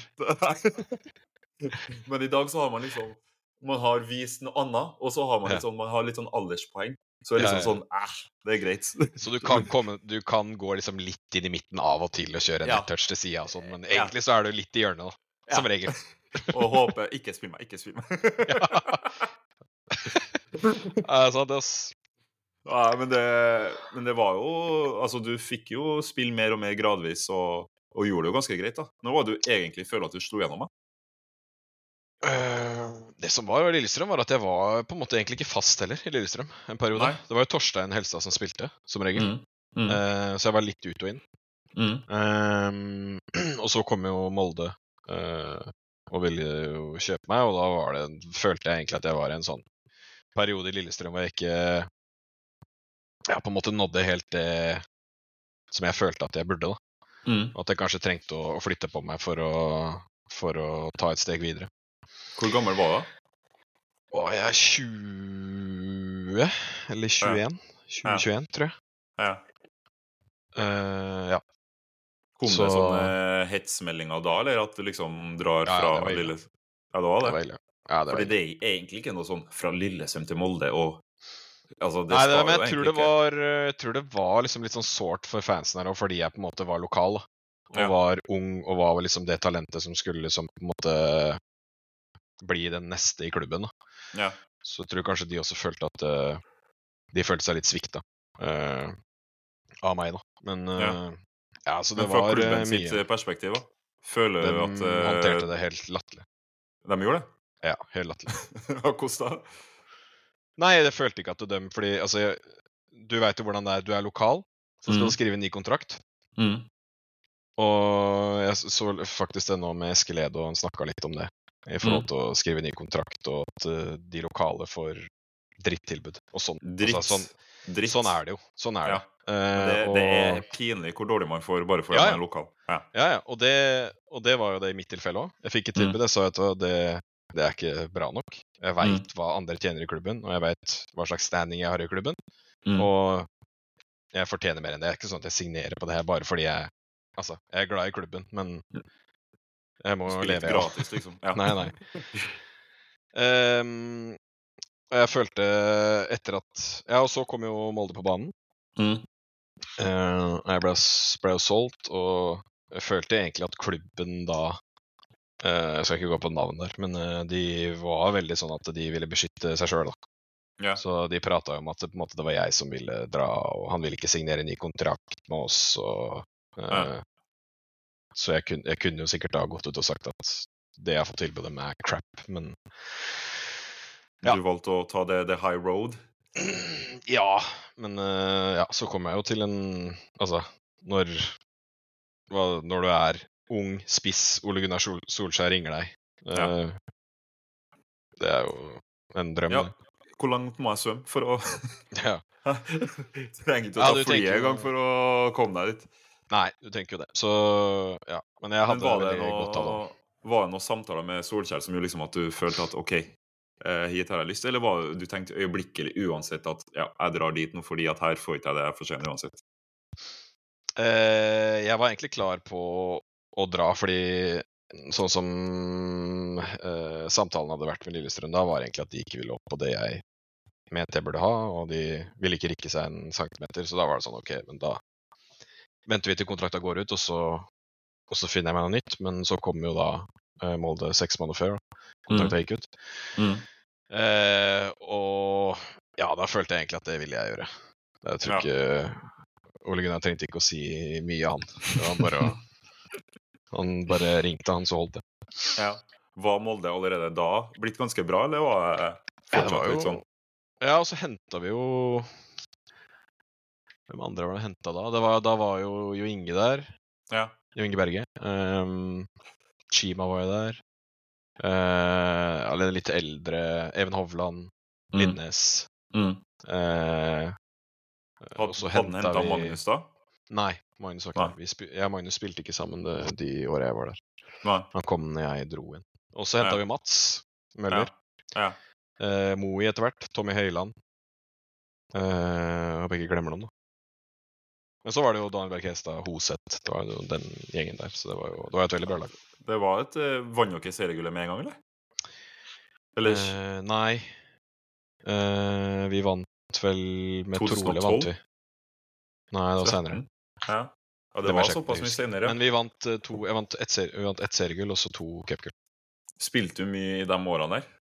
Men i dag så har man liksom Man har vist noe annet, og så har man litt Ja. sånn, man har litt sånn alderspoeng. Så det er liksom Ja, ja. sånn eh, det er greit. Så du kan, komme, du kan gå liksom litt inn i midten av og til og kjøre en Ja. touch til sida og sånn, men Ja. egentlig så er du litt i hjørnet, da. Som Ja. regel. Og håper ikke spill meg, ikke spill meg. Ja, sant, ass. Ja, men det, men det var jo Altså, du fikk jo spille mer og mer gradvis, og, og gjorde det jo ganske greit, da. Nå var det du egentlig føler at du slo gjennom, da. Eh, Det som var i Lillestrøm, var at jeg var på en måte egentlig ikke fast heller i Lillestrøm en periode. Nei. Det var jo Torstein Helstad som spilte, som regel. Mm. Eh, så jeg var litt ut og inn. Mm. Eh, og så kom jo Molde eh, og ville jo kjøpe meg, og da var det, følte jeg egentlig at jeg var i en sånn periode i Lillestrøm hvor jeg ikke ja, på en måte nådde helt det som jeg følte at jeg burde, da. Mm. Og at jeg kanskje trengte å, å flytte på meg for å, for å ta et steg videre. Hvor gammel var du? Var jeg tjue eller tjueen? tjue Ja. tjueen, tror jeg. Ja. Eh, ja. Kom Så- det sånne hetsmeldinger da, eller at du liksom drar Ja, fra det var ille. Lille... Ja, det var Det det. var ille. Ja, det var Fordi ille. det er egentlig ikke noe sånn fra Lillesøm til Molde, og altså, det Nei, det, skal men jo jeg tror egentlig det var, jeg tror det var liksom litt sånn sårt for fansen her, og fordi jeg på en måte var lokal, da. Og Ja. var ung, og var liksom det talentet som skulle liksom på en måte bli den neste i klubben, da. Ja. Så jeg tror kanskje de også følte at eh, de følte seg litt svikta eh, av meg, da. Men eh, Ja. ja, så det Men fra var eh, klubben sitt mye. eh, perspektiv, da? Føler De du at eh, håndterte det helt latterlig. de gjorde det? Ja, helt latterlig. Ja, hvordan da? Nei, jeg følte ikke at de Fordi altså, jeg, du veit jo hvordan det er. Du er lokal, så skal Mm. du skrive en ny kontrakt. Mm. Og jeg så faktisk det nå med Eskil Edo, og han snakka litt om det. I forhold Mm. til å skrive ny kontrakt, og at uh, de lokale får drittilbud. Og sånn, Dritt. altså, sånn, Dritt. sånn er det jo. Sånn er Ja. det. Men Eh, det, og, det er pinlig hvor dårlig man får bare for Ja, at ja. man er lokal. Ja. Ja, ja. Og det, og det var jo det i mitt tilfelle også. Jeg fikk et tilbud, jeg sa at det, det er ikke bra nok. Jeg vet hva andre tjener i klubben, og jeg vet hva slags standing jeg har i klubben. Mm. Og jeg fortjener mer enn det. Det er ikke sånn at jeg signerer på det her bare fordi jeg, altså, jeg er glad i klubben, men jeg må Spiller leve ikke gratis, liksom. Ja. Nei, nei. Um, og jeg følte etter at, ja, og så kom jo Molde på banen. Mm. Uh, jeg ble, ble jo solgt, og jeg følte egentlig at klubben da, uh, jeg skal ikke gå på navn der, men uh, de var veldig sånn at de ville beskytte seg selv da. Ja. Så de pratet jo om at det, på en måte, det var jeg som ville dra, og han ville ikke signere en ny kontrakt med oss, og, uh, Ja. så jeg kunne, jeg kunne jo sikkert da gått ut og sagt at det jeg har fått tilbudet med er crap, men ja. Du valgte å ta det, det high road? Ja, men uh, ja, så kom jeg jo til en, altså, når, hva, når du er ung, spiss, Ole Gunnar Sol Solskjær ringer deg, uh, Ja. det er jo en drøm. Ja. Hvor langt må jeg svømme for å... Ja. Du trenger ikke å Ja, ta du flyet tenker en jo- gang for å komme deg dit. Nei, du tenker jo det. Så, ja, men jeg Men hadde var det, veldig godt av det. noe, var det noen samtaler med Solskjær som gjorde liksom at du følte at ok, eh, hit har jeg lyst, eller var det, du tenkte øyeblikkelig uansett at ja, jeg drar dit nå fordi at her får ikke jeg det jeg fortjener uansett? Eh, jeg var egentlig klar på å dra, fordi sånn som eh, samtalen hadde vært med Lillestrøm da, var egentlig at de ikke ville opp på det jeg mente jeg burde ha, og de ville ikke rikke seg en centimeter, så da var det sånn, ok, men da venter vi til kontrakten går ut, og så, og så finner jeg meg noe nytt, men så kom jo da eh, Molde seks måneder før, kontrakten gikk ut. Mm. Eh, og ja, da følte jeg egentlig at det ville jeg gjøre. Jeg tror Ja. ikke Ole Gunnar trengte ikke å si mye han. Det var bare å, han bare ringte han, så holdt det. Ja. Var Molde allerede da blitt ganske bra, eller var det Ja, det fortsatt var jo, litt sånn? ja, og så hentet vi jo, hvem andre var det hentet da? Det var, da var jo, jo Inge der, Ja. Jo Inge Berge. Um, Chima var jo der. Uh, alle litt eldre, Even Hovland, Mm. Lindnes. Mm. Uh, og så Hadde han hentet hentet vi... Magnus da? Nei, Magnus var ikke Nei. der. Vi spil... Jeg og Magnus spilte ikke sammen de, de årene jeg var der. Nei. Han kom når jeg dro inn. Og så hentet Ja. vi Mats Møller. Ja. Eh, Moi etter hvert. Tommy Høyland. Eh, jeg håper jeg ikke glemmer noen da. Men så var det jo Daniel Berg Hestad, Hoseth. Det var jo den gjengen der. Så det var jo det var et veldig bra lag. Det var et uh, vann dere seriegullet med en gang, eller? Eller? Eh, nei. Eh, vi vant vel med to tusen og Trole tolv? vant vi. Nei, det var senere. Ja. Ja, det Det må var jeg sjekke, såpass jeg mye husker. senere. Men vi vant eh, to, jeg vant ett ser, vi vant ett seriegull og så to cupgull. Spilte du mye i de årene der?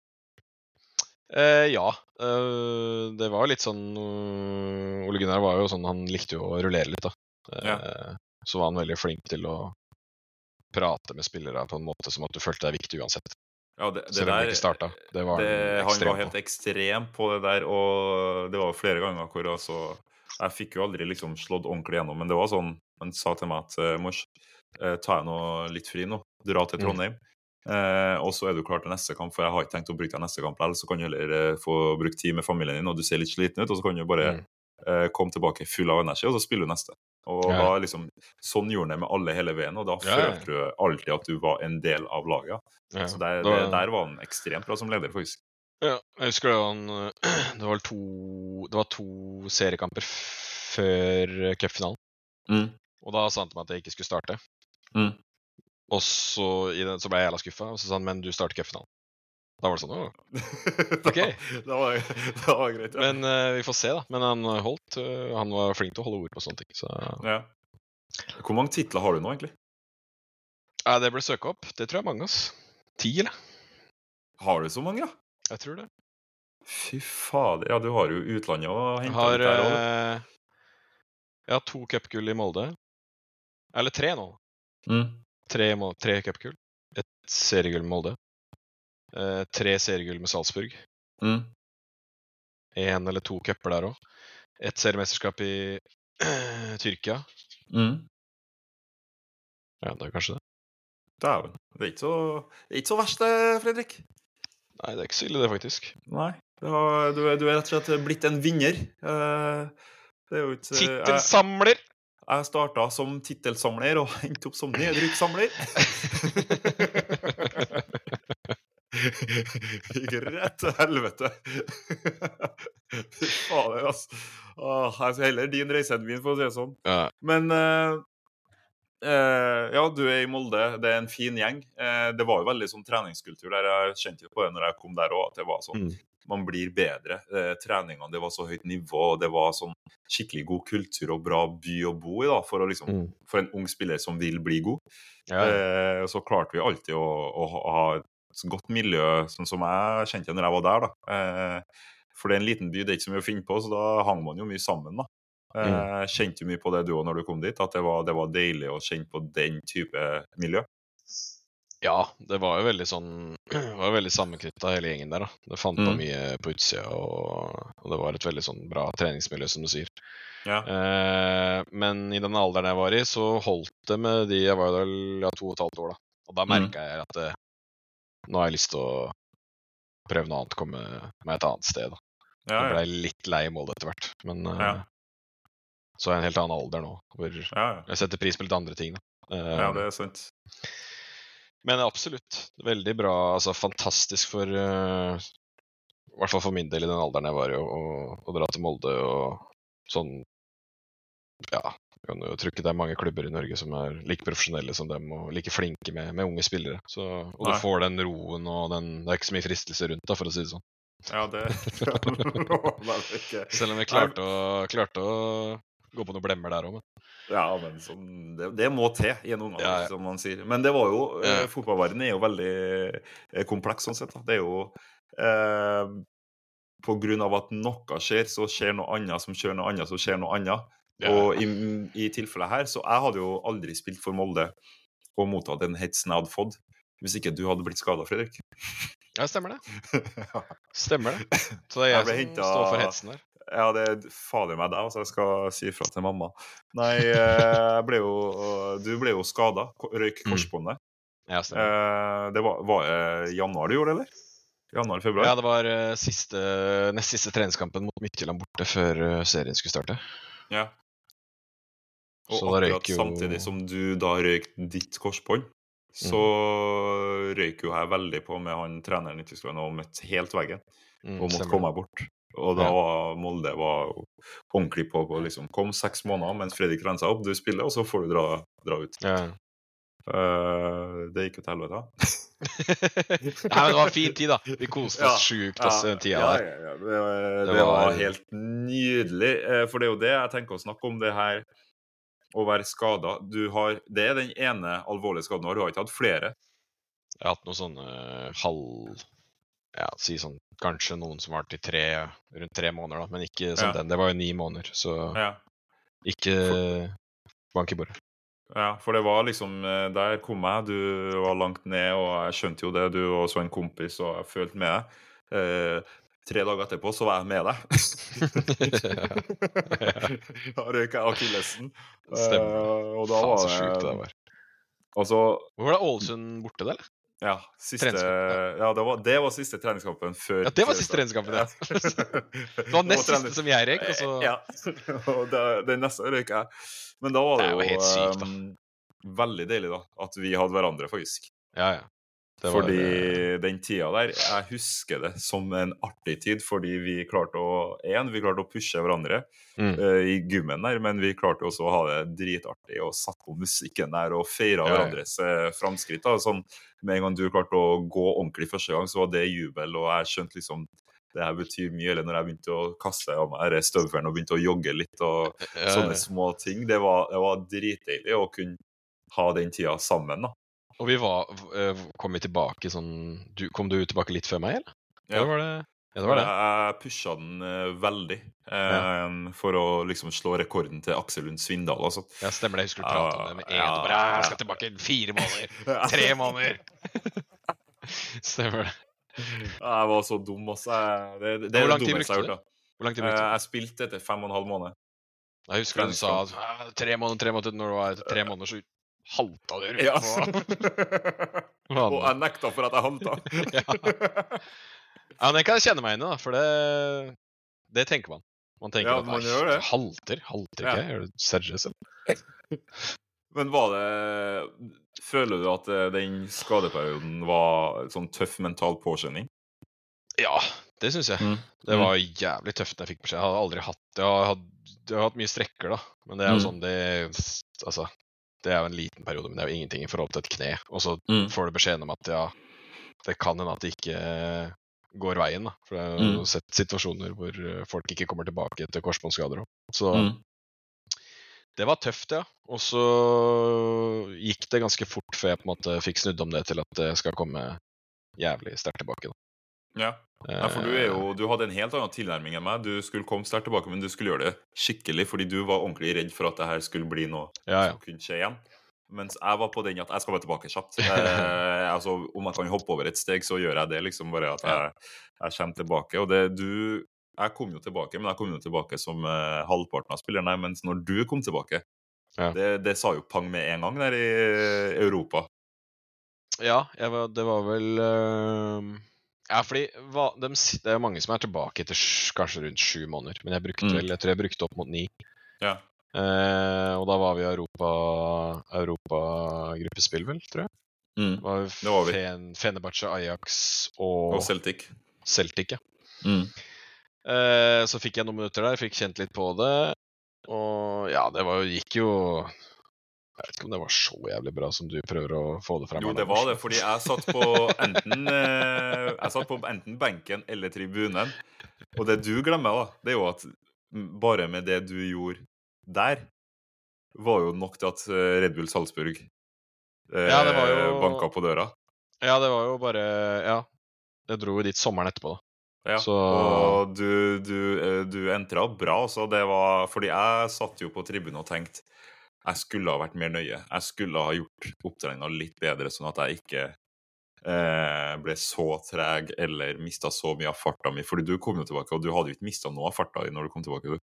Eh, ja, eh, det var litt sånn uh, Ole Gunnar var jo sånn, han likte jo å rullere litt da. Eh, Så var han veldig flink til å prate med spillere på en måte som at du følte deg viktig uansett. Ja, det, det Selv om der, du ikke startet. Det var det, han han ekstrem var helt på. ekstrem på det der, og det var flere ganger hvor altså, jeg fikk jo aldri liksom slått ordentlig gjennom, men det var sånn, han sa til meg at eh, mors, eh, ta jeg nå litt fri nå, dra til Trondheim, eh, og så er du klar til neste kamp, for jeg har ikke tenkt å bruke deg neste kamp, eller så kan du heller eh, få brukt tid med familien din, og du ser litt sliten ut, og så kan du bare Mm. eh, komme tilbake full av energi, og så spiller du neste. Og Ja. da liksom, sånn gjorde det med alle hele veien, og da Ja, ja. følte du alltid at du var en del av laget. Ja. Så der, Det var- det, der var han ekstremt bra som leder, faktisk. Ja, jeg husker det, han, eh, det var vel to, det var to seriekamper f- før cupfinalen. Mm. Og da sa han til meg at jeg ikke skulle starte. Mm. Og så, i den, så ble jeg jævla skuffet, og så sa han, men du starter cupfinalen. Da var det sånn, åh. Ok. det, var, det var greit, ja. Men eh, vi får se da. Men han holdt, eh, han var flink til å holde ord på sånne ting. Så ja. Hvor mange titler har du nå, egentlig? ja, det ble søket opp. Det tror jeg er mange, ass. Ti, eller? Har du så mange, ja? Jeg tror det. Fy fader, ja, du har jo utlandet og Jeg hentet har, litt der også. eh, jeg har to cupgull i Molde. Eller tre nå. Mm. Tre, må- tre cupgull. Et seriegull med Molde. Eh, tre seriegull med Salzburg. Mm. En eller to cuper der også. Et seriemesterskap i Tyrkia. Mm. Ja, det er kanskje det. Dæven. Det er ikke så, det er ikke så verst, det, Fredrik. Nei, det er ikke så ille det, faktisk. Nei. Ja, du, er, du er rett og slett blitt en vinner. Uh, det er jo ikke... Titelsamler! Jeg, jeg startet som titelsamler og endte opp som nedrykksamler. Gikk rett til helvete. Fader, altså. Åh, jeg skal heller din reise enn min, for å si det sånn. Ja. Men uh, uh, ja, du er i Molde. Det er en fin gjeng. Uh, det var jo veldig sånn treningskultur der. Jeg kjente jo på det når jeg kom der også, at det var sånn, mm. man blir bedre. Uh, treningene, det var så høyt nivå, og det var sånn skikkelig god kultur og bra by å bo i da, for, å liksom, mm. for en ung spiller som vil bli god. Ja. Uh, så klarte vi alltid å, å ha et godt miljø, sånn som jeg kjente når jeg var der da. Uh, For det er en liten by, det er ikke så mye å finne på, så da hang man jo mye sammen da. Jeg mm. kjente jo mye på det du også når du kom dit, at det var, det var deilig å kjenne på den type miljø. Ja, det var jo veldig sånn, det var jo veldig sammenknyttet hele gjengen der da. Det fant på mm. mye på utsida, og, og det var et veldig sånn bra treningsmiljø, som du sier. Ja. Eh, men i den alderen jeg var i, så holdt det med de, jeg var jo der ja, to og et halvt år da. Og da merket mm. jeg at det, nå har jeg lyst til å prøve noe annet, komme meg et annet sted da. Ja, ja. Jeg ble litt lei i Molde etter hvert, men uh, ja. så er jeg en helt annen alder nå, hvor ja, ja. jeg setter pris på litt andre ting da. Uh, ja, det er sant. Men absolutt, veldig bra, altså fantastisk for, uh, i hvert fall for min del i den alderen jeg var i, å, å dra til Molde og sånn, ja, jeg kan jo trykke det er mange klubber i Norge som er like profesjonelle som dem, og like flinke med, med unge spillere, så, og du får den roen, og den, det er ikke så mye fristelse rundt da, for å si det sånn. Ja, det ikke. Selv om vi klarte å, klarte å gå på noen blemmer der også, men. Ja, men sånn, det, det må til i en ung alder, ja, ja. som man sier. Men det var jo, ja. eh, fotballverden er jo veldig eh, kompleks sånn sett da. Det er jo, eh, på grunn av at noe skjer, så skjer noe annet som skjer noe annet, så skjer noe annet. Ja. Og i, i tilfellet her, så jeg hadde jo aldri spilt for Molde og mottatt den hetsen jeg hadde fått, hvis ikke du hadde blitt skadet, Fredrik. Ja, stemmer det. Stemmer det. Så det er jeg, jeg som hentet, står for hetsen her. Ja, det er fader meg deg, så jeg skal si ifra til mamma. Nei, jeg ble jo, du ble jo skadet, røyk korsbåndet. Mm. Ja, stemmer. Det var, var det januar du gjorde det, eller? Januar, februar? Ja, det var siste, nest siste treningskampen mot Midtjylland borte før serien skulle starte. Ja. Og så akkurat jo... samtidig som du da røyk ditt korsbånd, så mm. røyk jo jeg veldig på med han treneren i Tyskland og møtte helt veggen, mm, og måtte komme meg bort. Og da var Molde var ordentlig på, på liksom, kom seks måneder mens Fredrik renset opp, du spiller, og så får du dra, dra ut. Ja. Uh, det gikk jo til helvete. Nei, men det var en fin tid da. Vi koste oss ja, sjukt oss den tida der. Ja, ja, ja. Det, det, det var... var helt nydelig. For det er jo det jeg tenker å snakke om, det her å være skadet. Du har, det er den ene alvorlige skaden du har. Du har ikke hatt flere. Jeg har hatt noen sånne halv... Ja, si sånn, kanskje noen som har vært i tre, rundt tre måneder da, men ikke som ja. den. Det var jo ni måneder, så ja. ikke bank i bordet. Ja, for det var liksom, der kom jeg, du var langt ned, og jeg skjønte jo det, du var så en kompis, og jeg følte med deg. Eh, tre dager etterpå så var jeg med deg. Da røk jeg akillesen. Stemmer. Eh, og da Faen, var så sjukt det var. Altså, hvor var det Ålesund borte der, eller? Ja, siste, ja det, var, det var siste treningskampen før. Ja, det var siste treningskampen, ja. Det var nest siste som jeg røyk, og så... Ja, og det, det neste røyk jeg. Men da var det, det var jo helt sykt, da. Um, veldig deilig da, at vi hadde hverandre faktisk. Ja, ja. Det var fordi det... den tida der, jeg husker det som en artig tid, fordi vi klarte å, en, vi klarte å pushe hverandre mm. uh, i gymmen der, men vi klarte også å ha det dritartig og satt på musikken der og feire ja, hverandres uh, framskritt da. Sånn, med en gang du klarte å gå ordentlig første gang, så var det jubel, og jeg skjønte liksom, det her betyr mye, eller når jeg begynte å kaste av meg støvferen og begynte å jogge litt, og ja, sånne ja. små ting, det var, det var dritdeilig å kunne ha den tida sammen da. Og vi var, kom vi tilbake sånn, du, kom du tilbake litt før meg, eller? Ja, eller var det, ja det var det. Jeg pushet den uh, veldig, uh, ja. for å liksom slå rekorden til Aksel Lund Svindal, altså. Ja, stemmer det, jeg husker du pratet om det med en, ja, og bare, jeg skal tilbake fire måneder, tre måneder. Stemmer det. Jeg var så dum, altså. Det, det, det Hvor er lang tid brukte du? Hvor lang tid brukte du? Jeg spilte etter fem og en halv måned. Jeg husker du sa at tre måneder, tre måneder, når det var etter tre måneder, så halta du rundt ja. på. Og jeg nekta for at jeg halta. Ja. Ja, det kan jeg kjenne meg inn i, da, for det, det tenker man. Man tenker Ja, at man «Ai, gjør det. halter, halter ikke, Ja. er du seriøs? eller?» Men var det Føler du at eh, den skadeperioden var sånn tøff mental påskjønning? Ja, det synes jeg. Mm. Det var jævlig tøft når jeg fikk beskjed. Jeg har aldri hatt det. Jeg har hatt, jeg har hatt mye strekker, da. Men det er jo Mm. sånn, det, altså, det er jo en liten periode, men det er jo ingenting i forhold til et kne. Og så Mm. får du beskjeden om at ja, det kan hende at det ikke går veien, da. For jeg har jo Mm. sett situasjoner hvor folk ikke kommer tilbake etter korsbåndsskader. også. Så Mm. det var tøft, ja. Og så gikk det ganske fort før jeg på en måte fikk snudd om det til at det skal komme jævlig sterkt tilbake, da. Ja. Nei, for du, er jo, du hadde en helt annen tilnærming enn meg. Du skulle komme sterkt tilbake, men du skulle gjøre det skikkelig, fordi du var ordentlig redd for at det her skulle bli noe Ja, ja. som kunne skje igjen. Mens jeg var på den at jeg skal være tilbake kjapt. Eh, altså, om jeg kan hoppe over et steg, så gjør jeg det, liksom, bare at jeg, jeg kommer tilbake. Og det, du, jeg kom jo tilbake, men jeg kom jo tilbake som eh, halvparten av spilleren der, mens når du kom tilbake, Ja. det, det sa jo pang med en gang der i Europa. Ja, jeg var, det var vel øh, Ja, fordi hva, dem, si- det er mange som er tilbake etter sj- kanskje rundt sju måneder. Men jeg brukte Mm. vel, jeg tror jeg brukte opp mot ni. Ja. Eh, og da var vi i Europa Europa-gruppespill, vel, tror jeg. Mm. Det var, Det var vi. Fen, Fenerbahçe, Ajax og, Og Celtic. Celtic, ja. Mm. Eh, så fikk jeg noen minutter der, fikk kjent litt på det. Og ja, det var, gikk jo Jeg vet ikke om det var så jævlig bra som du prøver å få det frem. Jo, det var det, fordi jeg satt på enten eh, Jeg satt på enten benken eller tribunen. Og det du glemmer, da, det er jo at mm, bare med det du gjorde der, var jo nok til at eh, Red Bull Salzburg eh, Ja, det var jo- banka på døra. Ja, det var jo bare Ja. Jeg dro jo dit sommeren etterpå, da. Ja. Så- Og du, du, eh, du entra bra, så det var Fordi jeg satt jo på tribunen og tenkte jeg skulle ha vært mer nøye. Jeg skulle ha gjort opptreninga litt bedre, sånn at jeg ikke eh, ble så treg eller mista så mye av farta mi. Fordi du kom jo tilbake, og du hadde jo ikke mista noe av farta di når du kom tilbake. Du.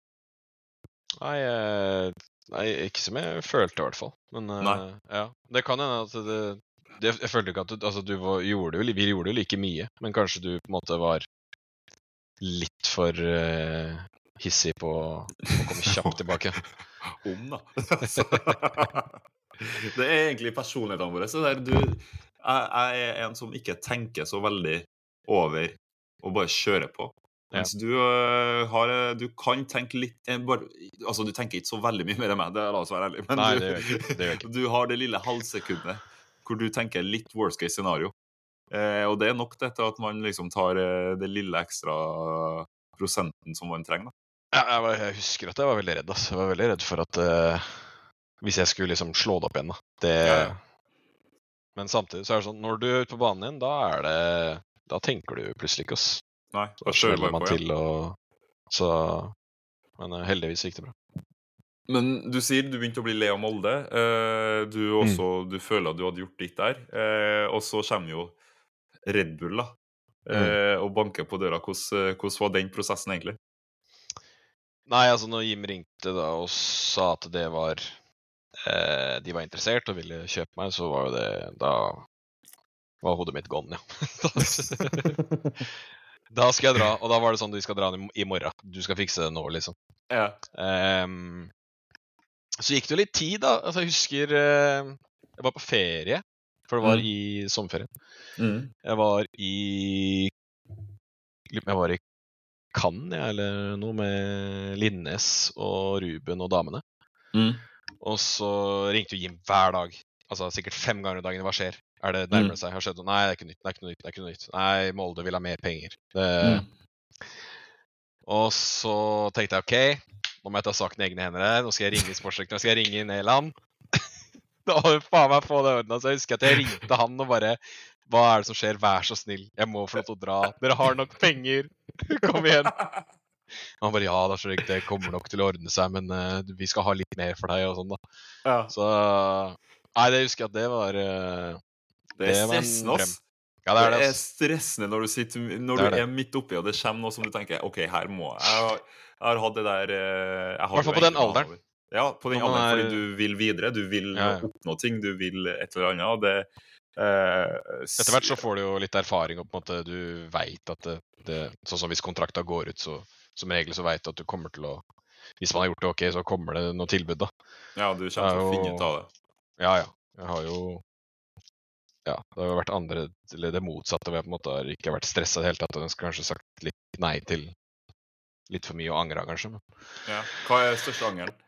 Nei, eh, nei, ikke som jeg følte, i hvert fall. Men eh, Nei. ja. Det kan hende at det, det Jeg følte ikke at du Altså, du var, gjorde jo, li- vi gjorde jo like mye, men kanskje du på en måte var litt for eh, hissig på å komme kjapt tilbake. Om, da. Det er egentlig personlighetene våre. Så der, du, jeg, jeg er en som ikke tenker så veldig over å bare kjøre på. Ja. Mens du øh, har Du kan tenke litt eh, bare, Altså, du tenker ikke så veldig mye mer enn meg, det la oss være ærlig. Men Nei, du, det gjør jeg ikke, det gjør jeg ikke. du har det lille halvsekundet hvor du tenker litt worst case scenario. Eh, og det er nok dette at man liksom tar eh, det lille ekstra prosenten som man trenger. Da. Ja, jeg, var, jeg husker at jeg var veldig redd. Altså. Jeg var veldig redd for at eh, hvis jeg skulle liksom slå det opp igjen, da. Det, Ja, ja. Men samtidig så er det sånn, når du er ute på banen igjen, da er det Da tenker du plutselig ikke, ass. Nei, Da da kjører smeller man man på, ja. til og Så Men eh, heldigvis gikk det bra. Men du sier du begynte å bli le av Molde. Eh, du også, du føler at du hadde gjort ditt der. Eh, og så kommer jo Red Bull, da. Eh, og banker på døra. Hvordan, hvordan var den prosessen egentlig? Nei, altså når Jim ringte da og sa at det var eh, de var interessert og ville kjøpe meg, så var jo det Da var hodet mitt gone, ja. Da skal jeg dra, og da var det sånn de skal dra i i morgen. Du skal fikse det nå, liksom. Ja. Ehm, så gikk det jo litt tid, da. Altså, jeg husker eh, jeg var på ferie, for det var Mm. i sommerferien. Mm. Jeg var i Jeg var i Cannes, jeg, eller noe, med Linnes og Ruben og damene. Mm. Og så ringte jo Jim hver dag. Altså sikkert fem ganger i dagen. Hva skjer? Er det nærmer det seg? Har skjedd noe? Nei, det er ikke nytt. Det er ikke noe nytt. Det er ikke noe nytt. Nei, Molde vil ha mer penger. Det... Mm. Og så tenkte jeg OK, nå må jeg ta saken i egne hender her. Nå skal jeg ringe sportsdirektøren. Nå skal jeg ringe Neland. Da må du faen meg få det ordnet. Så jeg husker at jeg ringte han og bare Hva er det som skjer? Vær så snill. Jeg må få lov til å dra. Dere har nok penger. Kom igjen. Han bare ja, da, så det kommer nok til å ordne seg, men uh, vi skal ha litt mer for deg og sånn, da. Ja. Så Nei, det husker jeg at det var uh, Det er det var en stressende, drøm. ass. Ja, det er det. Det er Altså. stressende når du sitter Når Det er du det. er midt oppi, og det kommer noe som du tenker OK, her må jeg Jeg har, jeg har hatt det der eh, jeg har Hvertfall jo på den egentlig alderen. hatt- Ja, på den Når man alderen, er- fordi du vil videre. Du vil Ja, ja. oppnå ting. Du vil et eller annet. Og det, Uh, Etter hvert så får du jo litt erfaring, og på en måte du vet at det, det sånn som hvis kontrakta går ut, så som regel så vet du at du kommer til å, hvis man har gjort det ok, så kommer det noe tilbud da. Ja, du kommer til å finne ut av det. Ja, ja. Jeg har jo, ja, det har jo vært andre, eller det motsatte, hvor jeg på en måte har ikke vært stresset helt, at jeg skulle kanskje sagt litt nei til litt for mye og angret kanskje. Men... Ja, hva er største angeren?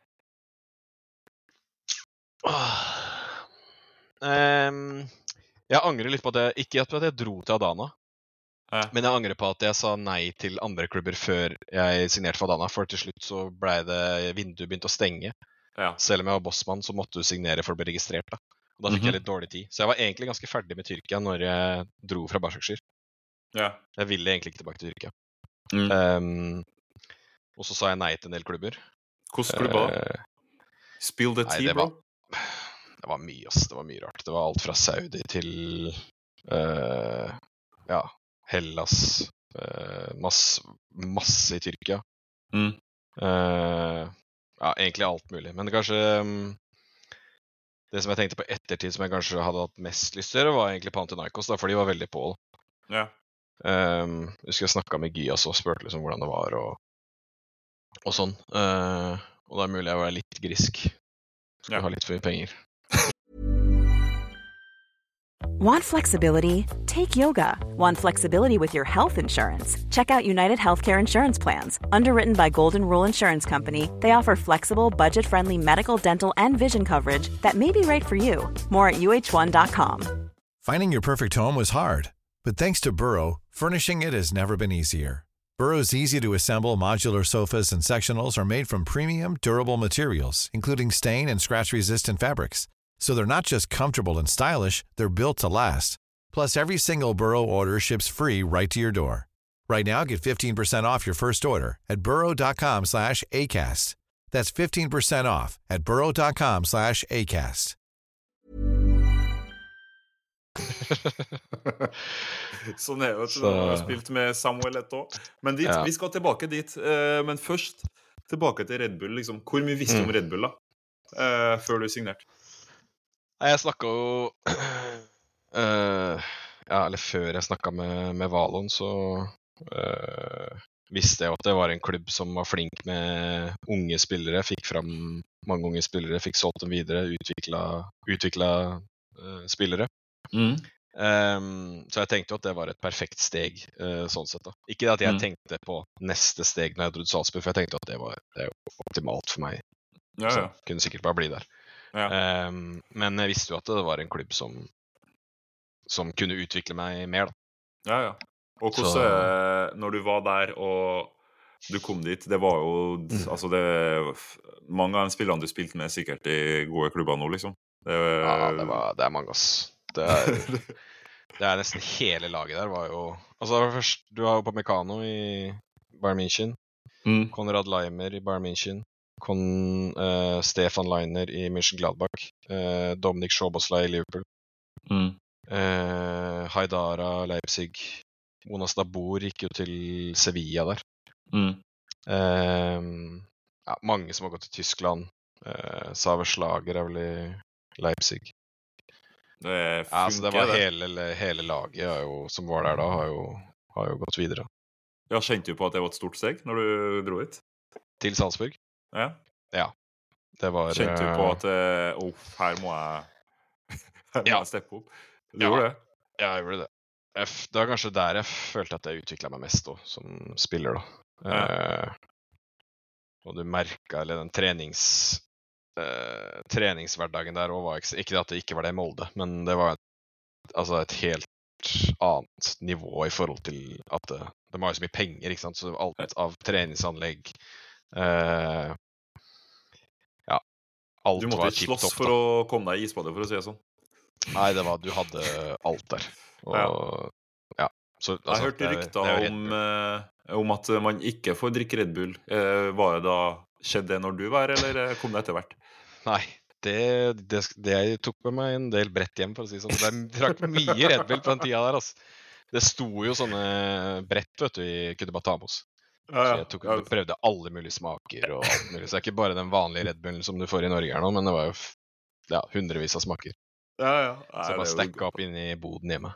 Um, jeg angrer litt på at jeg, ikke at jeg dro til Adana, ja. Men jeg angrer på at jeg sa nei til andre klubber før jeg signerte for Adana, for til slutt så ble det vinduet begynt å stenge. Ja. Selv om jeg var bossmann, så måtte du signere for å bli registrert da. Og da fikk mm-hmm. jeg litt dårlig tid. Så jeg var egentlig ganske ferdig med Tyrkia når jeg dro fra Başakşehir. Ja. Jeg ville egentlig ikke tilbake til Tyrkia. Mm. Um, og så sa jeg nei til en del klubber. Hvordan klubber da? Uh, Spill the tea, bro? Det var mye, ass. Det var mye rart. Det var alt fra Saudi til uh, ja, Hellas, uh, masse, masse i Tyrkia. Mm. Uh, ja, egentlig alt mulig. Men det kanskje um, det som jeg tenkte på ettertid som jeg kanskje hadde hatt mest lyst til å gjøre, var egentlig Panathinaikos, da, for de var veldig på. Ja. Um, jeg husker jeg snakket med Gias og spurte liksom hvordan det var og, og sånn. Uh, og da er mulig jeg var litt grisk. Skulle ja. ha litt for mye penger. Want flexibility? Take yoga. Want flexibility with your health insurance? Check out United Healthcare Insurance Plans. Underwritten by Golden Rule Insurance Company, they offer flexible, budget-friendly medical, dental, and vision coverage that may be right for you. More at U H one dot com. Finding your perfect home was hard, but thanks to Burrow, furnishing it has never been easier. Burrow's easy-to-assemble modular sofas and sectionals are made from premium, durable materials, including stain and scratch-resistant fabrics. So they're not just comfortable and stylish, they're built to last. Plus, every single Burrow order ships free right to your door. Right now, get fifteen percent off your first order at burrow.com slash ACAST. That's fifteen percent off at burrow.com slash ACAST. Sånn er jo, du har spilt med Samuel Eto'o. Men dit, ja. vi skal tilbake dit. Uh, men først, tilbake til Red Bull. Liksom. Hvor mye visste du mm. om Red Bull da? Uh, før du signerte? Jeg snakket jo uh, ja, eller før jeg snakket med, med Valon, så uh, visste jeg at det var en klubb som var flink med unge spillere, fikk fram mange unge spillere, fikk solgt dem videre, utviklet, utviklet uh, spillere. Mm. Um, så jeg tenkte jo at det var et perfekt steg, uh, sånn sett da. Ikke at jeg mm. tenkte på neste steg når jeg dro til Salzburg, for jeg tenkte at det var, det er jo optimalt for meg. Ja, ja. Så jeg kunne sikkert bare bli der. Ja. Um, men jeg visste jo at det var en klubb som som kunne utvikle meg mer da. Ja, ja. Og hvordan, så... når du var der og du kom dit, det var jo mm. altså det, mange av de spillerne du spilte med sikkert i gode klubber nå liksom. Det, ja, det, var, det er mange ass. Det er, det er nesten hele laget der var jo, altså først, du var jo på Mekano i Bayern München, mm. Konrad Leimer i Bayern München, Kon, uh, Stefan Leiner i Mönchengladbach, uh, Dominik Szoboszlai i Liverpool, mm. uh, Haidara, Leipzig, Jonas Dabur gikk jo til Sevilla der. Mm. Uh, ja, mange som har gått til Tyskland, uh, Savers Lager er vel i Leipzig. Det funker, ja, altså det var hele, hele laget har jo, som var der da, har jo, har jo gått videre. Ja, kjente du på at det var et stort steg når du dro hit? Til Salzburg? Ja. Ja. Det var kjente du på at åh, oh, her må jeg her må ja. jeg steppe opp. Du ja. gjorde det? Ja, jeg gjorde det. Jeg, det var kanskje der jeg følte at jeg utviklet meg mest også, som spiller da. Ja. Uh, og du merket, eller den trenings uh, treningshverdagen der også var ikke, ikke at det ikke var det i Molde, men det var et, altså et helt annet nivå i forhold til at det, det var jo så mye penger, ikke sant? Så alt av treningsanlegg uh, ja, alt du måtte ikke slåss for da. Å komme deg i isbadet, for å si det sånn. Nei, det var, du hadde alt der. Og, ja. Ja, så, altså, jeg hørte rykter om, eh, om at man ikke får drikke Red Bull. Eh, var det da, skjedde det når du var, eller kom det etter hvert? Nei, det, det, det tok med meg en del brett hjem, for å si sånn. Det drakk mye Red Bull på den tiden der, altså. Det sto jo sånne brett, vet du, i Kudebatamos. Ja, ja. Så jeg tok, prøvde alle mulige smaker og alt mulig. Så det er ikke bare den vanlige Red Bullen som du får i Norge her nå, men det var jo ja, hundrevis av smaker. Ja, ja. Nei, Så jeg bare det er jo- stekka opp inn i boden hjemme.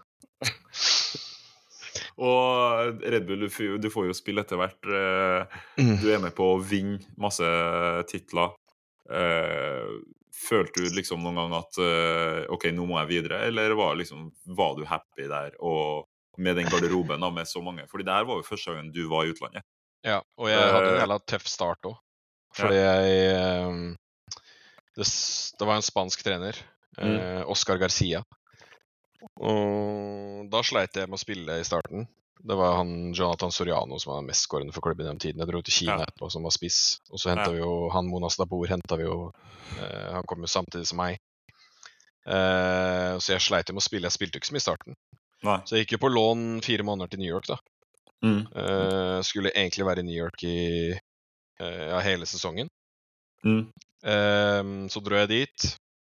Og Red Bull, du får jo, du får jo spille etter hvert. eh, Mm. Du er med på å vinne masse titler. Eh, Følte du liksom noen gang at eh, OK, nå må jeg videre, eller var, liksom, var du happy der og med den garderoben da, med så mange? Fordi det her var jo første gangen du var i utlandet. Ja, og jeg hadde en Eh, jævla tøff start òg. Fordi jeg ehm, det, s- det var en spansk trener, eh, Oscar Garcia. Og da sleit jeg med å spille i starten. Det var han Jonathan Soriano som var den mest skårende for klubben i den tiden. Jeg dro til Kina Ja. etterpå, som var spiss. Og så henta Ja. vi jo han Monas Dabur. Hentet vi jo, eh, han kom jo samtidig som meg. Eh, så jeg sleit jo med å spille. Jeg spilte jo ikke så mye i starten. Nei. Så jeg gikk jo på lån fire måneder til New York, da. Mm. Eh, skulle egentlig være i New York i eh, ja, hele sesongen. Mm. Eh, så dro jeg dit.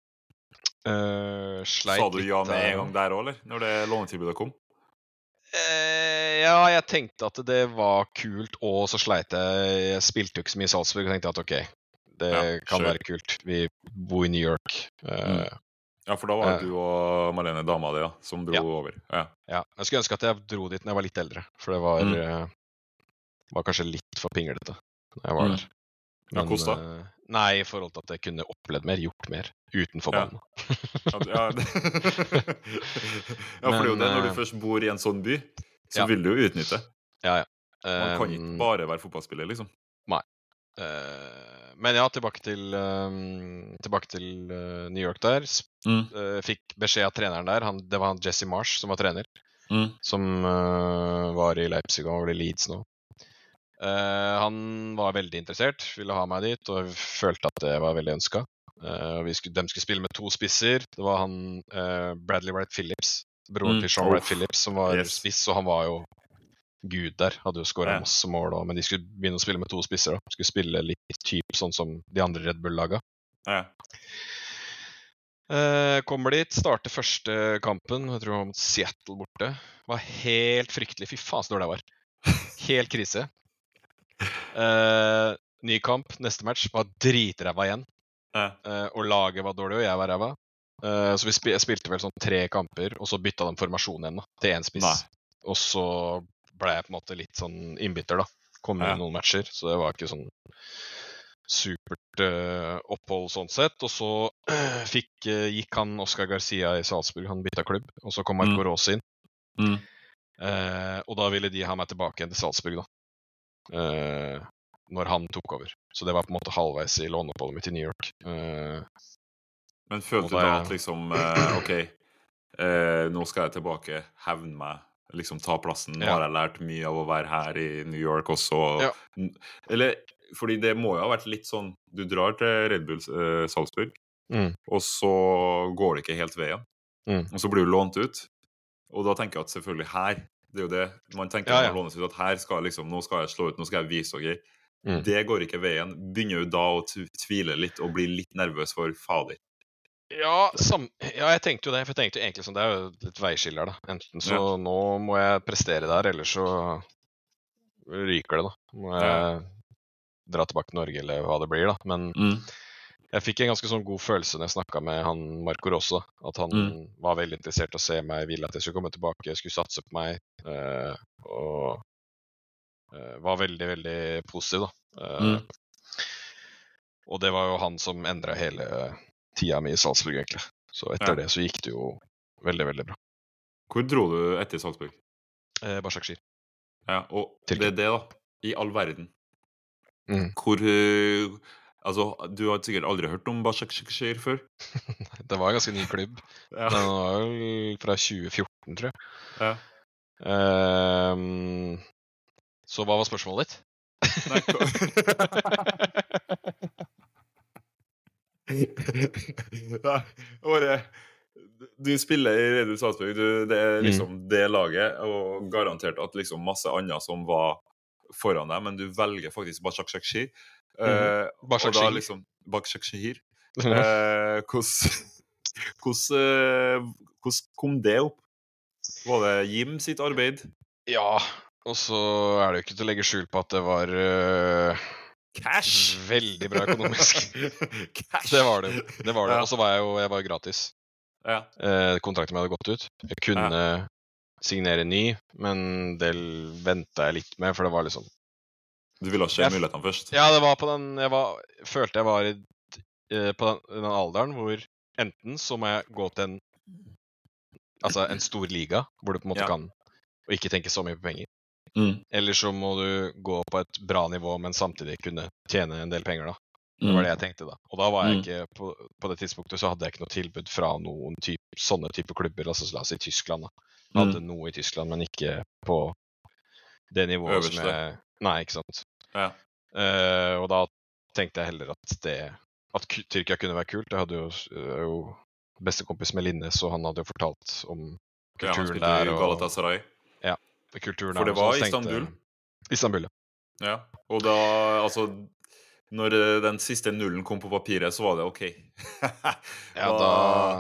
Eh, sleit Sa du litt, ja med eh, en gang der òg, eller? Når det lånetilbudet kom? Eh, ja, jeg tenkte at det var kult, og så sleit jeg. Jeg spilte jo ikke så mye i Salzburg, og tenkte at ok, det Ja, kan sure. være kult. Vi bor i New York. Eh, Mm. Ja, for da var det Eh. du og Marlene, dama di, ja, som dro Ja. over. Ja. ja. Jeg skulle ønske at jeg dro dit når jeg var litt eldre, for det var, Mm. eh, var kanskje litt for pinglete når jeg var Mm. der. Ja, hvordan da? eh, nei, i forhold til at jeg kunne opplevd mer, gjort mer, utenfor Ja. banen. Ja, det- ja, det- ja, for det er jo Men, det, når du eh, først bor i en sånn by, så ja. vil du jo utnytte. Ja, ja. Man kan ikke Um, bare være fotballspiller, liksom. eh, men ja, tilbake til, um, tilbake til eh, New York der. S- Mm. eh, fikk beskjed av treneren der, han, det var han Jesse Marsh som var trener, Mm. som eh, var i Leipzig og var i Leeds nå. Eh, han var veldig interessert, ville ha meg dit, og jeg følte at det var veldig ønska. Uh, de skulle spille med to spisser. Det var han eh, Bradley Wright Phillips, broren Mm. til Sean Oh. Wright Phillips, som var Yes. spiss, og han var jo gud der. Hadde jo skåra Ja. masse mål òg, men de skulle begynne å spille med to spisser. Da. Skulle spille litt typ sånn som de andre Red Bull-laga. Ja. Eh, kommer dit, starter første kampen, jeg tror det var mot Seattle borte. Var helt fryktelig. Fy faen så dårlig jeg var. Helt krise. Eh, ny kamp, neste match, var dritræva igjen. Ja. Eh, og laget var dårlig, og jeg var ræva. Eh, så vi spil jeg spilte vel sånn tre kamper, og så bytta de formasjon igjen da, til én spiss. Nei. Og så ble jeg på en måte litt sånn innbytter, da. Kom inn Ja. i noen matcher, så det var ikke sånn supert eh, opphold sånn sett. Og så fikk, eh, gikk han Oscar Garcia i Salzburg, han bytta klubb. Og så kom Marco Mm. Rossi inn. Mm. Eh, og da ville de ha meg tilbake igjen til Salzburg, da. Eh, når han tok over. Så det var på en måte halvveis i låneoppholdet mitt i New York. Eh, Men følte Og du da da er- at liksom eh, OK, eh, nå skal jeg tilbake, hevne meg, liksom ta plassen. Nå Ja. har jeg lært mye av å være her i New York også. Ja. N- Eller fordi det må jo ha vært litt sånn, du drar til Red Bull eh, Salzburg, mm, og så går det ikke helt veien. Mm. Og så blir du lånt ut. Og da tenker jeg at selvfølgelig her, det er jo det man tenker Ja, når ja. man lånes ut, at her skal liksom, nå skal jeg slå ut, nå skal jeg vise dere. Mm. Det går ikke veien. Begynner jo da å tv- tvile litt og bli litt nervøs for fader. Ja, sam ja, jeg tenkte jo det. For jeg tenkte jo egentlig sånn, det er jo litt veiskiller, da. Enten så Ja. nå må jeg prestere der, eller så ryker det, da. Må jeg Ja. dra tilbake til Norge, eller hva det blir, da. Men jeg fikk en ganske sånn god følelse når jeg snakka med han Marco Rosso. At han Mm. var veldig interessert i å se meg, ville at jeg skulle komme tilbake, skulle satse på meg. Eh, og eh, var veldig, veldig positiv, da. Eh, Mm. Og det var jo han som endra hele tida mi i Salzburg, egentlig. Så etter Ja. det så gikk det jo veldig, veldig bra. Hvor dro du etter Salzburg? Eh, Başakşehir. Ja, og Til- det er det, da. I all verden. Mm. Hvor eh, Altså, du har sikkert aldri hørt om Başakşehir før? Det var en ganske ny klubb. Ja. Den var vel fra tjue fjorten, tror jeg. Ja. Ehm, så hva var spørsmålet ditt? Nei, Nei, bare Du spiller i Red Bull Salzburg, du, det er liksom det laget, og garantert at liksom masse andre som var foran deg, men du velger faktisk Başakşehir. Eh, og da Başakşehir. liksom Başakşehir. Eh, hvordan hvordan, eh, hvordan kom det opp? Var det Jim sitt arbeid? Ja, og så er det jo ikke til å legge skjul på at det var øh, Cash! veldig bra økonomisk. Cash! Det var det. det var det. Ja. Og så var jeg jo jeg var jo gratis. Ja. Eh, kontrakten min hadde gått ut. Jeg kunne ja. signere ny, men det ventet jeg litt med, for det var liksom... Du ville ha se mulighetene først? Ja, det var på den... Jeg var, følte jeg var i, på den, den alderen hvor enten så må jeg gå til en, altså en stor liga, hvor du på en måte ja. kan, og ikke tenke så mye på penger. Mm. Eller så må du gå på et bra nivå, men samtidig kunne tjene en del penger da. Det var det jeg tenkte da. Og da var jeg ikke, på, på det tidspunktet så hadde jeg ikke noe tilbud fra noen typ, sånne type klubber, altså la oss si Tyskland da. Jeg hadde mm. noe i Tyskland, men ikke på det nivået Øverste. Som jeg... Nei, ikke sant. Ja. Uh, og da tenkte jeg heller at det, at Tyrkia kunne være kult. Jeg hadde jo, jo bestekompis med Linnes, og han hadde jo fortalt om kulturen ja, der. Og Galatasaray. Ja, kulturen For det var i Istanbul? Tenkte, Istanbul, ja. Ja, og da, altså... Når den siste nullen kom på papiret, så var det ok. ja, da...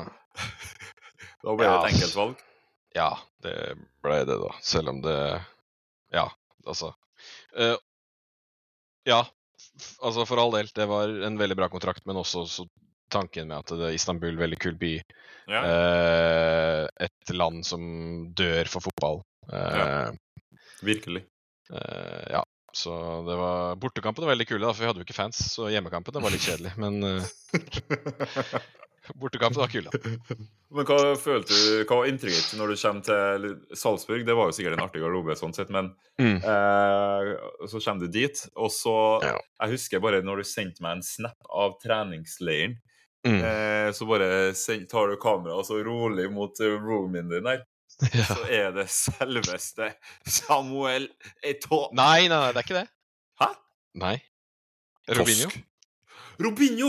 Da ble det et enkelt valg. Ja, det ble det da. Selv om det... Ja, altså... Uh, ja, altså for all del, det var en veldig bra kontrakt, men også så tanken med at det er Istanbul, veldig kul by. Ja. Uh, et land som dør for fotball. Uh, ja. Virkelig. Uh, ja. Så det var, bortekampene var veldig kule da, for vi hadde jo ikke fans, så hjemmekampene var litt kjedelig, men uh, bortekampene var kule. Men hva følte du, hva var inntrykket når du kommer til Salzburg? Det var jo sikkert en artig garderobe sånn sett, men mm. eh, så kommer du dit, og så, ja. Jeg husker bare når du sendte meg en snap av treningsleiren, mm. eh, så bare send, tar du kamera og så rolig mot roomien din der. Ja. Så er det selveste Samuel Eto'o. Nei, nei, nei, det er ikke det. Hæ? Nei. Robinho. Robinho!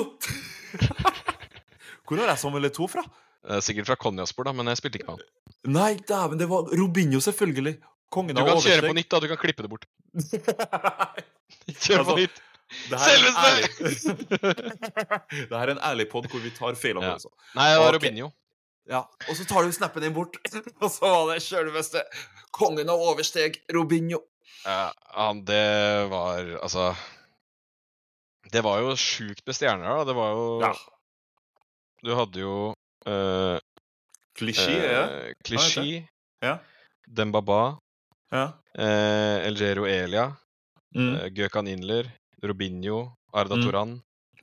Hvor har jeg Samuel Eto'o fra? Sikkert fra Konjaspor da, men jeg spilte ikke med han. Nei, dæven, det var Robinho selvfølgelig. Kongen av oversteg. Du kan kjøre på nytt da, du kan klippe det bort. Kjøre på nytt. Selveste! Det her er en ærlig podd hvor vi tar feil av ja. det. Så. Nei, det var Robinho. Ja, og så tar du snappen din bort. Og så var det selveste kongen av oversteg, Robinho. Ja, han, det var, altså det var jo sjukt med stjerner da. Det var jo ja. Du hadde jo uh, Klisjé, uh, ja Klisjé ja. Dembaba ja. uh, Elgero Elia mm. uh, Gökhan Inler Robinho Arda mm. Turan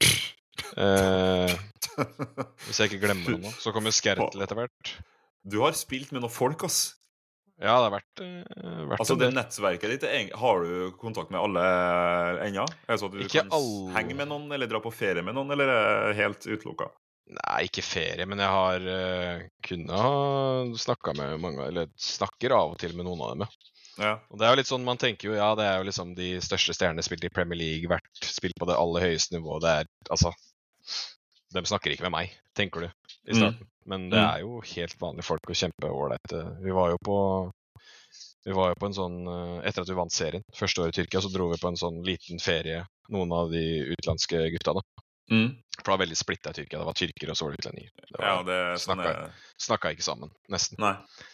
uh, hvis jeg ikke glemmer noe nå. Så kommer Skertel etter hvert. Du har spilt med noen folk, ass. Ja, det har vært, uh, vært altså, det nettverket ditt, har du kontakt med alle ennå? Er det så at du ikke kan alle... henge med noen, eller dra på ferie med noen, eller er det helt utelukket? Nei, ikke ferie, men jeg har uh, kunnet ha snakket med mange, eller snakker av og til med noen av dem. Ja. Og det er jo litt sånn, man tenker jo, ja, det er jo liksom de største stjernene spilt i Premier League, vært spilt på det aller høyeste nivået, det er, altså... De snakker ikke med meg, tenker du, i starten. Mm. Men det er jo helt vanlige folk og kjempeålreit. Vi var jo på Vi var jo på en sånn etter at vi vant serien, første året i Tyrkia, så dro vi på en sånn liten ferie, noen av de utlandske guttene. Mm. For det var veldig splittet i Tyrkia. Det var tyrkere og så var det utlendinger. Det var, ja, det snakka, snakka ikke sammen, nesten. Nei.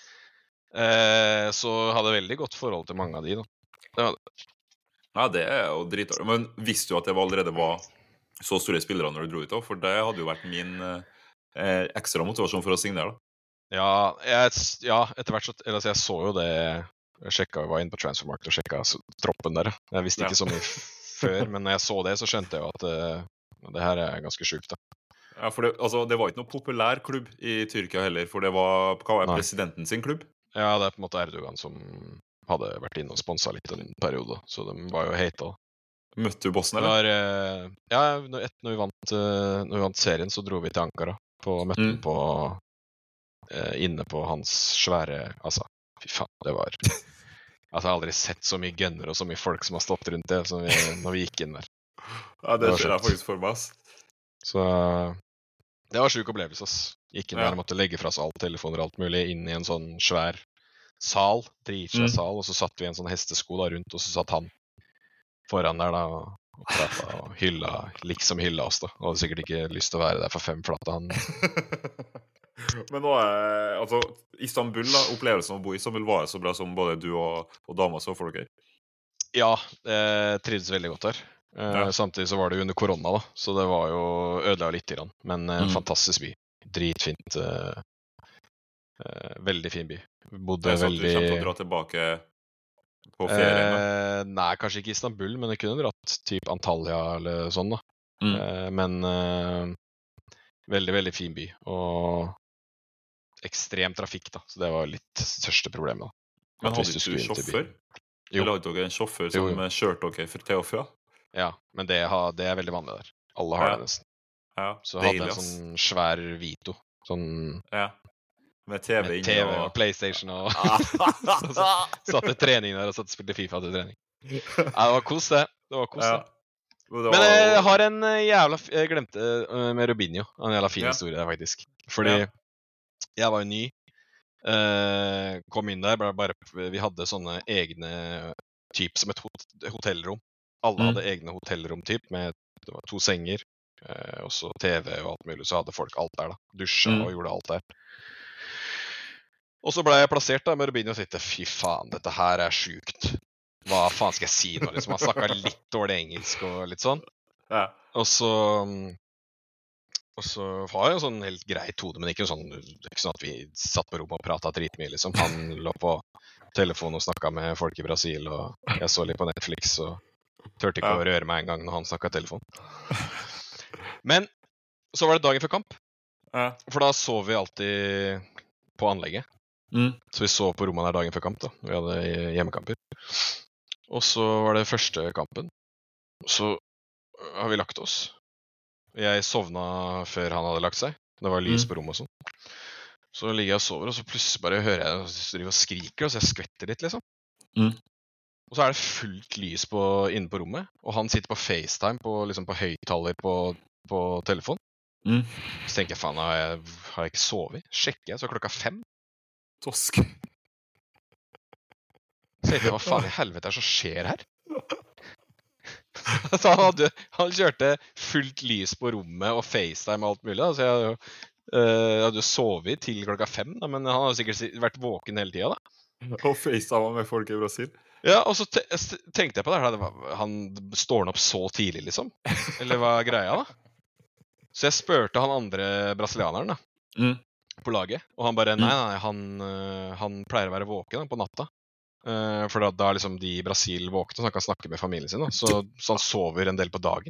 Eh, så hadde veldig godt forhold til mange av de, da. Det var det. Ja, det er jo dritårig. Men visste du at det allerede var så store spillere når du dro ut da? For det hadde jo vært min eh, ekstra motivasjon for å signere da. Ja, jeg, ja etter hvert så, altså jeg så jo det, jeg sjekket, jeg var inne på Transfermarkt og sjekket troppen der. Jeg visste ikke ja. så mye før, men når jeg så det så skjønte jeg jo at uh, det her er ganske sjukt da. Ja, for det, altså, det var ikke noe populær klubb i Tyrkia heller, for det var, hva var presidenten sin klubb? Ja, det er på en måte Erdogan som hadde vært inne og sponset litt en periode, så de var jo hate da. Møtte du bossen, eller? Var, ja, når, når, vi vant, når vi vant serien, så dro vi til Ankara på møtten mm. på eh, inne på hans svære, altså, fy faen, det var altså, jeg har aldri sett så mye gunner og så mye folk som har stått rundt det som vi, når vi gikk inn der. Ja, det ser jeg faktisk for meg, ass. Så det var sjuk opplevelse, ass. Gikk inn ja. der, måtte legge fra oss alle telefoner og alt mulig, inn i en sånn svær sal, dritsvær mm. sal, og så satt vi i en sånn hestesko da rundt, og så satt han foran der da, og pratet og hylla, liksom hylla oss da. Og hadde sikkert ikke lyst til å være der for fem flate han. Men nå er, altså, Istanbul da, opplevelsen av å bo i Istanbul var så bra som både du og, og dama så for dere? Ja, jeg trivdes veldig godt der. Ja. Samtidig så var det jo under korona da, så det var jo ødela litt i den, men en mm. fantastisk by. dritfint. Uh, uh, veldig fin by. Bodde Jeg så at veldig... du kommer til å dra tilbake på ferien da. Uh, nei, kanskje ikke Istanbul, men jeg kunne dratt typ Antalya eller sånn da. Mm. Uh, men uh, veldig, veldig fin by. Og ekstrem trafikk da, så det var litt største problemet da. Men At hadde hvis du ikke skulle du inn til sjåfør? Jo. Eller hadde dere en sjåfør Jo, som jo. kjørte dere for til og fra? Ja, men det, har, det er veldig vanlig der. Alle har Ja. det nesten. Ja, Så hadde deilig, jeg en ass. sånn svær Vito. Sånn Ja. Med T V med inne T V og... og Playstation og så, så, satt til trening der og satt og spilte FIFA til trening. Ja, det var kos det. Det var kos Ja. det. Men det Men var jeg jo- har en eh, jævla f- Jeg glemte eh, med Rubinho. En jævla fin Ja. historie der, faktisk. Fordi Ja. jeg var jo ny. eh, kom inn der, bare, bare Vi hadde sånne egne typ som et hot hotellrom. Alle Mm. hadde egne hotellrom typ med det var to senger, eh, og så T V og alt mulig. Så hadde folk alt der, da. Dusja Mm. og gjorde alt der. Og så ble jeg plassert da med Rubinho og tenkte fy faen, dette her er sjukt. Hva faen skal jeg si nå? Liksom, han snakka litt dårlig engelsk og litt sånn. Ja. Og så Og så var jeg en sånn helt grei tode, men ikke noe sånn, ikke sånn at vi satt på rommet og prata dritmye, liksom. Han lå på telefonen og snakka med folk i Brasil, og jeg så litt på Netflix og tørte ikke Ja. å røre meg en gang når han snakka telefon. Men så var det dagen før kamp, Ja. for da sov vi alltid på anlegget. Mm. Så vi sov på rommet der dagen før kamp da. Vi hadde hjemmekamper. Og så var det første kampen. Så har vi lagt oss. Jeg sovna før han hadde lagt seg. Det var lys Mm. på rommet og sånn. Så ligger jeg og sover, og så plutselig bare hører jeg at de driver og skriker, og så jeg skvetter litt, liksom. Mm. Og så er det fullt lys på, inne på rommet, og han sitter på FaceTime på, liksom på høyttaler på, på telefon. Mm. Så tenker jeg, faen, har jeg, har jeg ikke sovet? Sjekker jeg, så klokka fem. Tosk. Så tenkte jeg, hva faen i helvete er det som skjer her? Så han, hadde, han kjørte fullt lys på rommet og FaceTime og alt mulig. Da. Så jeg hadde jo, øh, hadde jo sovet til klokka fem, da, men han hadde sikkert si- vært våken hele tida. Og FaceTime med folk i Brasil. Ja, og så te s- tenkte jeg på det her. det var- Han står han opp så tidlig, liksom? Eller hva er greia, da? Så jeg spurte han andre brasilianeren da, Mm. på laget, og han bare nei, nei, han, øh, han pleier å være våken da, på natta. Uh, for da, da er liksom de i Brasil våkne, så han kan snakke med familien sin. Da. Så, så han sover en del på dagen.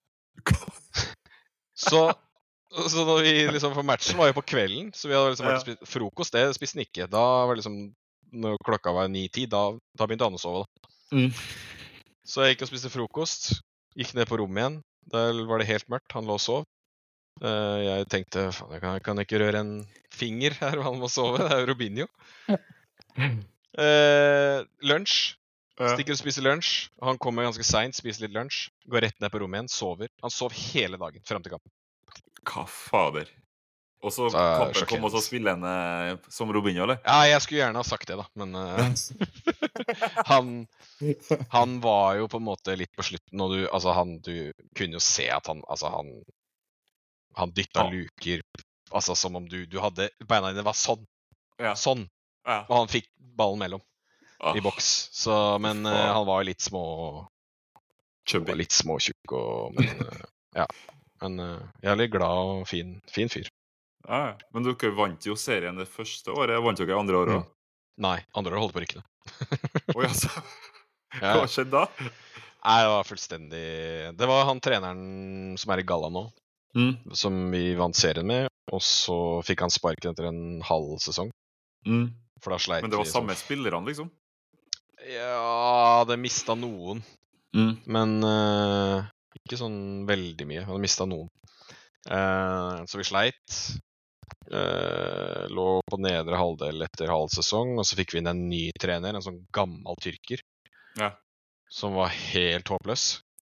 Så, så når vi liksom for matchen var jo på kvelden, så vi hadde liksom vært og spist frokost. Det spiste han ikke. Da var det liksom, når klokka var ni ti, da, da begynte han å sove. Da. Mm. Så jeg gikk og spiste frokost, gikk ned på rommet igjen. Der var det helt mørkt, han lå og sov. Uh, jeg tenkte, faen, jeg kan, jeg kan ikke røre en finger her, og han må sove. Det er jo Robinho. Uh, lunsj. Ja. Stikker og spiser lunsj. Han kommer ganske seint, spiser litt lunsj. Går rett ned på rommet igjen, sover. Han sov hele dagen frem til kampen. Hva fader? Og så Så er det kampen kom sjokkerende. også spillende som Robinho, eller? Ja, jeg skulle gjerne ha sagt det, da, men uh, han, han var jo på en måte litt på slutten, og du, altså, han, du kunne jo se at han Altså, han Han dytta Ja. luker, altså som om du, du hadde Beina dine var sånn. Ja. Sånn. Ja. Og han fikk ballen mellom Ah, i boks. Så, men uh, faen. han var jo litt små chubby. var litt småtjukk og men, uh, ja. Men uh, jeg er litt glad og fin, fin fyr. Ja, ja. Men dere vant jo serien det første året. Vant dere andre året Mm. òg? Nei, andre år holdt på å rykke ned. Oi, altså. Ja. Hva skjedde da? Nei, det var fullstendig Det var han treneren som er i Galla nå, Mm. som vi vant serien med, og så fikk han sparken etter en halv sesong. Mm. For da sleit Men det var vi samme så- spillerne, liksom? Ja, det mista noen, Mm. men eh, ikke sånn veldig mye. Han mista noen. Eh, så vi sleit. Eh, lå på nedre halvdel etter halv sesong, og så fikk vi inn en ny trener, en sånn gammel tyrker, Ja. som var helt håpløs.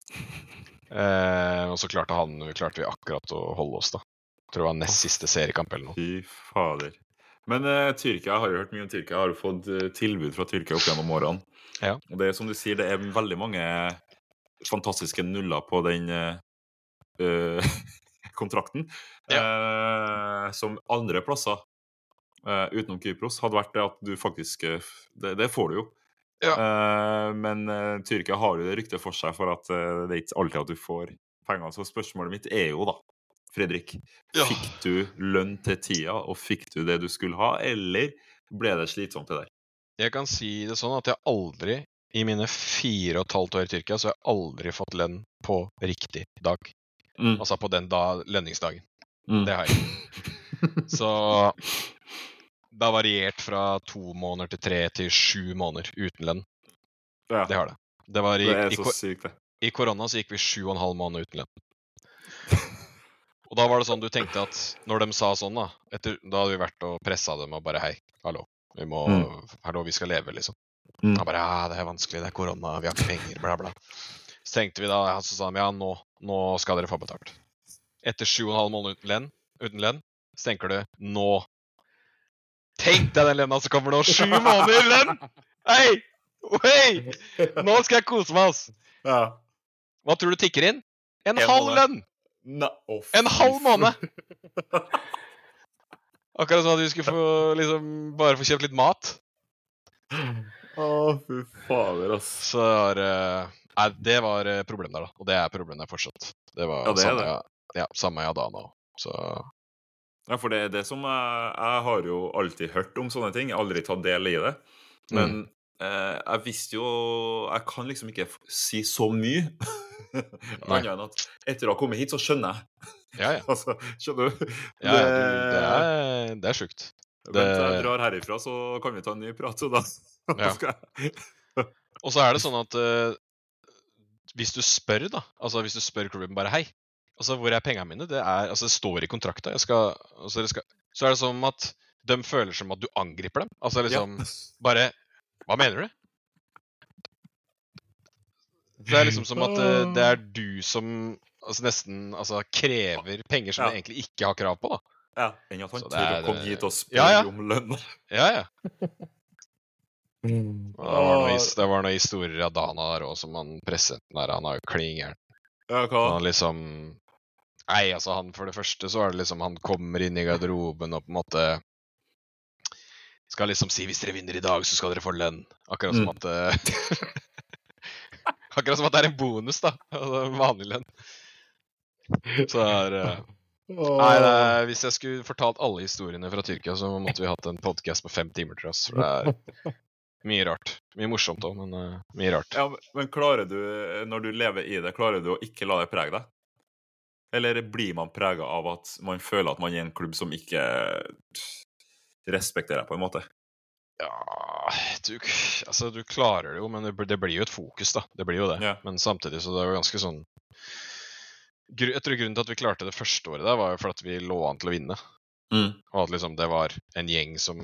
Eh, og så klarte, han, klarte vi akkurat å holde oss, da. Jeg tror det var nest siste seriekamp eller noe. Fy fader. Men uh, Tyrkia, jeg har jo hørt mye om Tyrkia. Jeg har jo fått uh, tilbud fra Tyrkia opp gjennom årene. Ja. Og det er som du sier, det er veldig mange fantastiske nuller på den uh, uh, kontrakten. Uh, som andre plasser, uh, utenom Kypros, hadde vært det at du faktisk uh, det, det får du jo. Ja. Uh, men uh, Tyrkia har jo det ryktet for seg for at uh, det er ikke alltid at du får penger. Så spørsmålet mitt er jo da, Fredrik, Ja. fikk du lønn til tida, og fikk du det du skulle ha, eller ble det slitsomt det der? Jeg kan si det sånn at jeg aldri, i mine fire og et halvt år i Tyrkia, så har jeg aldri fått lønn på riktig dag. Mm. Altså på den da, lønningsdagen. Mm. Det har jeg. Så det har variert fra to måneder til tre til sju måneder uten lønn. Ja, Det har det. Det var i, det er i, så ko- sykt det. I korona så gikk vi sju og en halv måned uten lønn. Og da var det sånn du tenkte at når de sa sånn da, etter, da hadde vi vært og presset dem og bare hei, hallo, vi må, Mm. hallo, vi skal leve liksom. Mm. Da bare, ja, det er vanskelig, det er korona, vi har ikke penger, bla bla. Så tenkte vi da, ja, så sa de, ja, nå, nå skal dere få betalt. Etter sju og en halv måned uten lønn, uten lønn, så tenker du, nå, tenk deg den lønna som kommer nå, sju måneder i lønn! Hei, hei, nå skal jeg kose meg, ass. Ja. Hva tror du tikker inn? En, En halv måned. lønn! Nei, å, En fy halv f- måned! Akkurat som at vi skulle få, liksom, bare få kjøpt litt mat. Å, fy fader, ass. Så det var, eh, nei, det var eh, problem der da, og det er problem der fortsatt. Det var Ja, det er samme, det. Ja, ja, samme jeg da nå. Så, Ja, for det er det som jeg, jeg har jo alltid hørt om sånne ting. Jeg har aldri tatt del i det. Men Mm. eh, jeg visste jo Jeg kan liksom ikke f- si så mye. Nei. Annet enn at etter å ha kommet hit, så skjønner jeg. ja, ja. Altså, skjønner du? Ja, ja, du, det er, det er sjukt. Vent til jeg det- drar herifra, så kan vi ta en ny prat. Så da, da Ja. skal jeg Og så er det sånn at eh, hvis du spør da, altså hvis du spør klubben bare hei, altså hvor er pengene mine, det er, altså det står i kontrakta, jeg skal, altså det skal, så er det som at de føler som at du angriper dem, altså liksom, bare, hva mener du? Det er liksom som at eh, det er du som altså nesten altså, krever penger som Ja. du egentlig ikke har krav på da. Ja, enn at han Så det tør er, å komme eh, hit og spørre ja, ja. om lønn. Ja, ja. Og Det var, noe, his- det var noen historier av Dana der også, som han presidenten der, han har jo klingeren. Ja, hva? Han liksom Nei, altså han for det første så er det liksom han kommer inn i garderoben og på en måte skal liksom si hvis dere vinner i dag, så skal dere få lønn. Akkurat som Mm. at eh, Akkurat som at det er en bonus, da. Altså en vanlig lønn. Så det er eh, Nei, det er, hvis jeg skulle fortalt alle historiene fra Tyrkia, så måtte vi hatt en podcast på fem timer, tror jeg. ass, For det er mye rart. Mye morsomt òg, men eh, mye rart. Ja, men klarer du, når du lever i det, klarer du å ikke la det prege deg? Eller blir man preget av at man føler at man er i en klubb som ikke respekterer deg, på en måte? Ja, du, altså, du klarer det jo, men det, det blir jo et fokus, da. Det blir jo det. Ja. Men samtidig så det er jo ganske sånn Gru- Jeg tror grunnen til at vi klarte det første året der, var jo for at vi lå an til å vinne. Mm. Og at liksom det var en gjeng som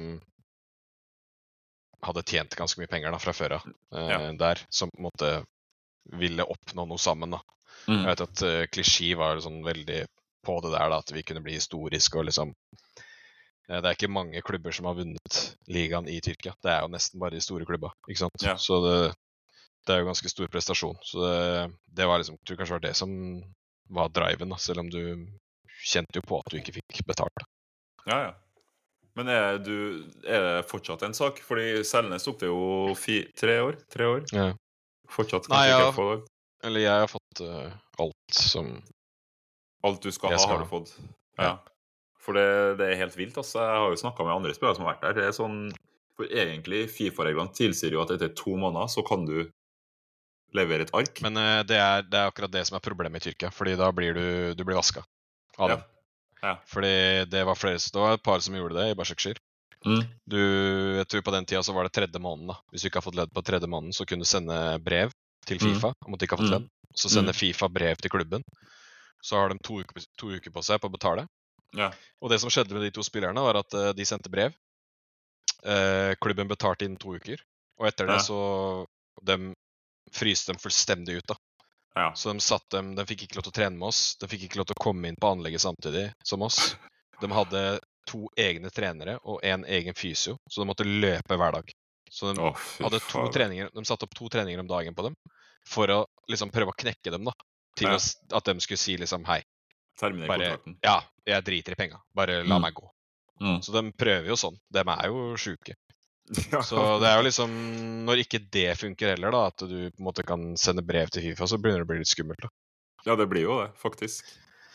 hadde tjent ganske mye penger da, fra før av eh, Ja. der, som på en måte ville oppnå noe sammen. da. Mm. Jeg vet at uh, Klisjé var sånn veldig på det der, da, at vi kunne bli historiske og liksom eh, Det er ikke mange klubber som har vunnet ligaen i Tyrkia. Det er jo nesten bare de store klubba, ikke sant? Ja. Så det, det er jo ganske stor prestasjon. Så det, det var liksom, jeg tror kanskje det var det som var driven, da, selv om du kjente jo på at du ikke fikk betalt. Ja, ja. Men er, du, er det fortsatt en sak? Fordi Selnes tok det jo fi, tre år? Tre år? Ja. Fortsatt Nei, kanskje ja. ikke få det. Eller jeg har fått uh, alt som Alt du skal Jeg ha, skal har du ha. fått. Ja. For det, det er helt vilt, altså. Jeg har jo snakket med andre spillere som har vært der. Det er sånn, for egentlig, FIFA-reglene tilsier jo at etter to måneder så kan du levere et ark. Men uh, det, er, det er akkurat det som er problemet i Tyrkia, fordi da blir du, du blir vaska av Ja. dem. Ja. Fordi det var flere, det var et par som gjorde det i Başakşehir. Mm. Du, jeg tror på den tida så var det tredje måneden da. Hvis du ikke har fått ledd på tredje måneden, så kunne du sende brev til FIFA om at du ikke har fått Mm. ledd. Så sender Mm. FIFA brev til klubben. Så har de to uker, på- to uker på seg på å betale. Ja. Og det som skjedde med de to spillerne var at eh, de sendte brev. Eh, klubben betalte innen to uker. Og etter det Ja. så de fryste dem fullstendig ut da. Ja. Så de satt dem, de fikk ikke lov til å trene med oss. De fikk ikke lov til å komme inn på anlegget samtidig som oss. De hadde to egne trenere og en egen fysio, så de måtte løpe hver dag. Så de Å, fy hadde to faen. treninger, de satte opp to treninger om dagen på dem, for å liksom prøve å knekke dem da, til Ja. å, s- at de skulle si liksom, hei, Terminer bare, kontrakten. ja, jeg driter i penger, bare la Mm. meg gå. Mm. Så de prøver jo sånn, de er jo syke. Ja. Så det er jo liksom, når ikke det funker heller da, at du på en måte kan sende brev til FIFA, så begynner det å bli litt skummelt da. Ja, det blir jo det, faktisk.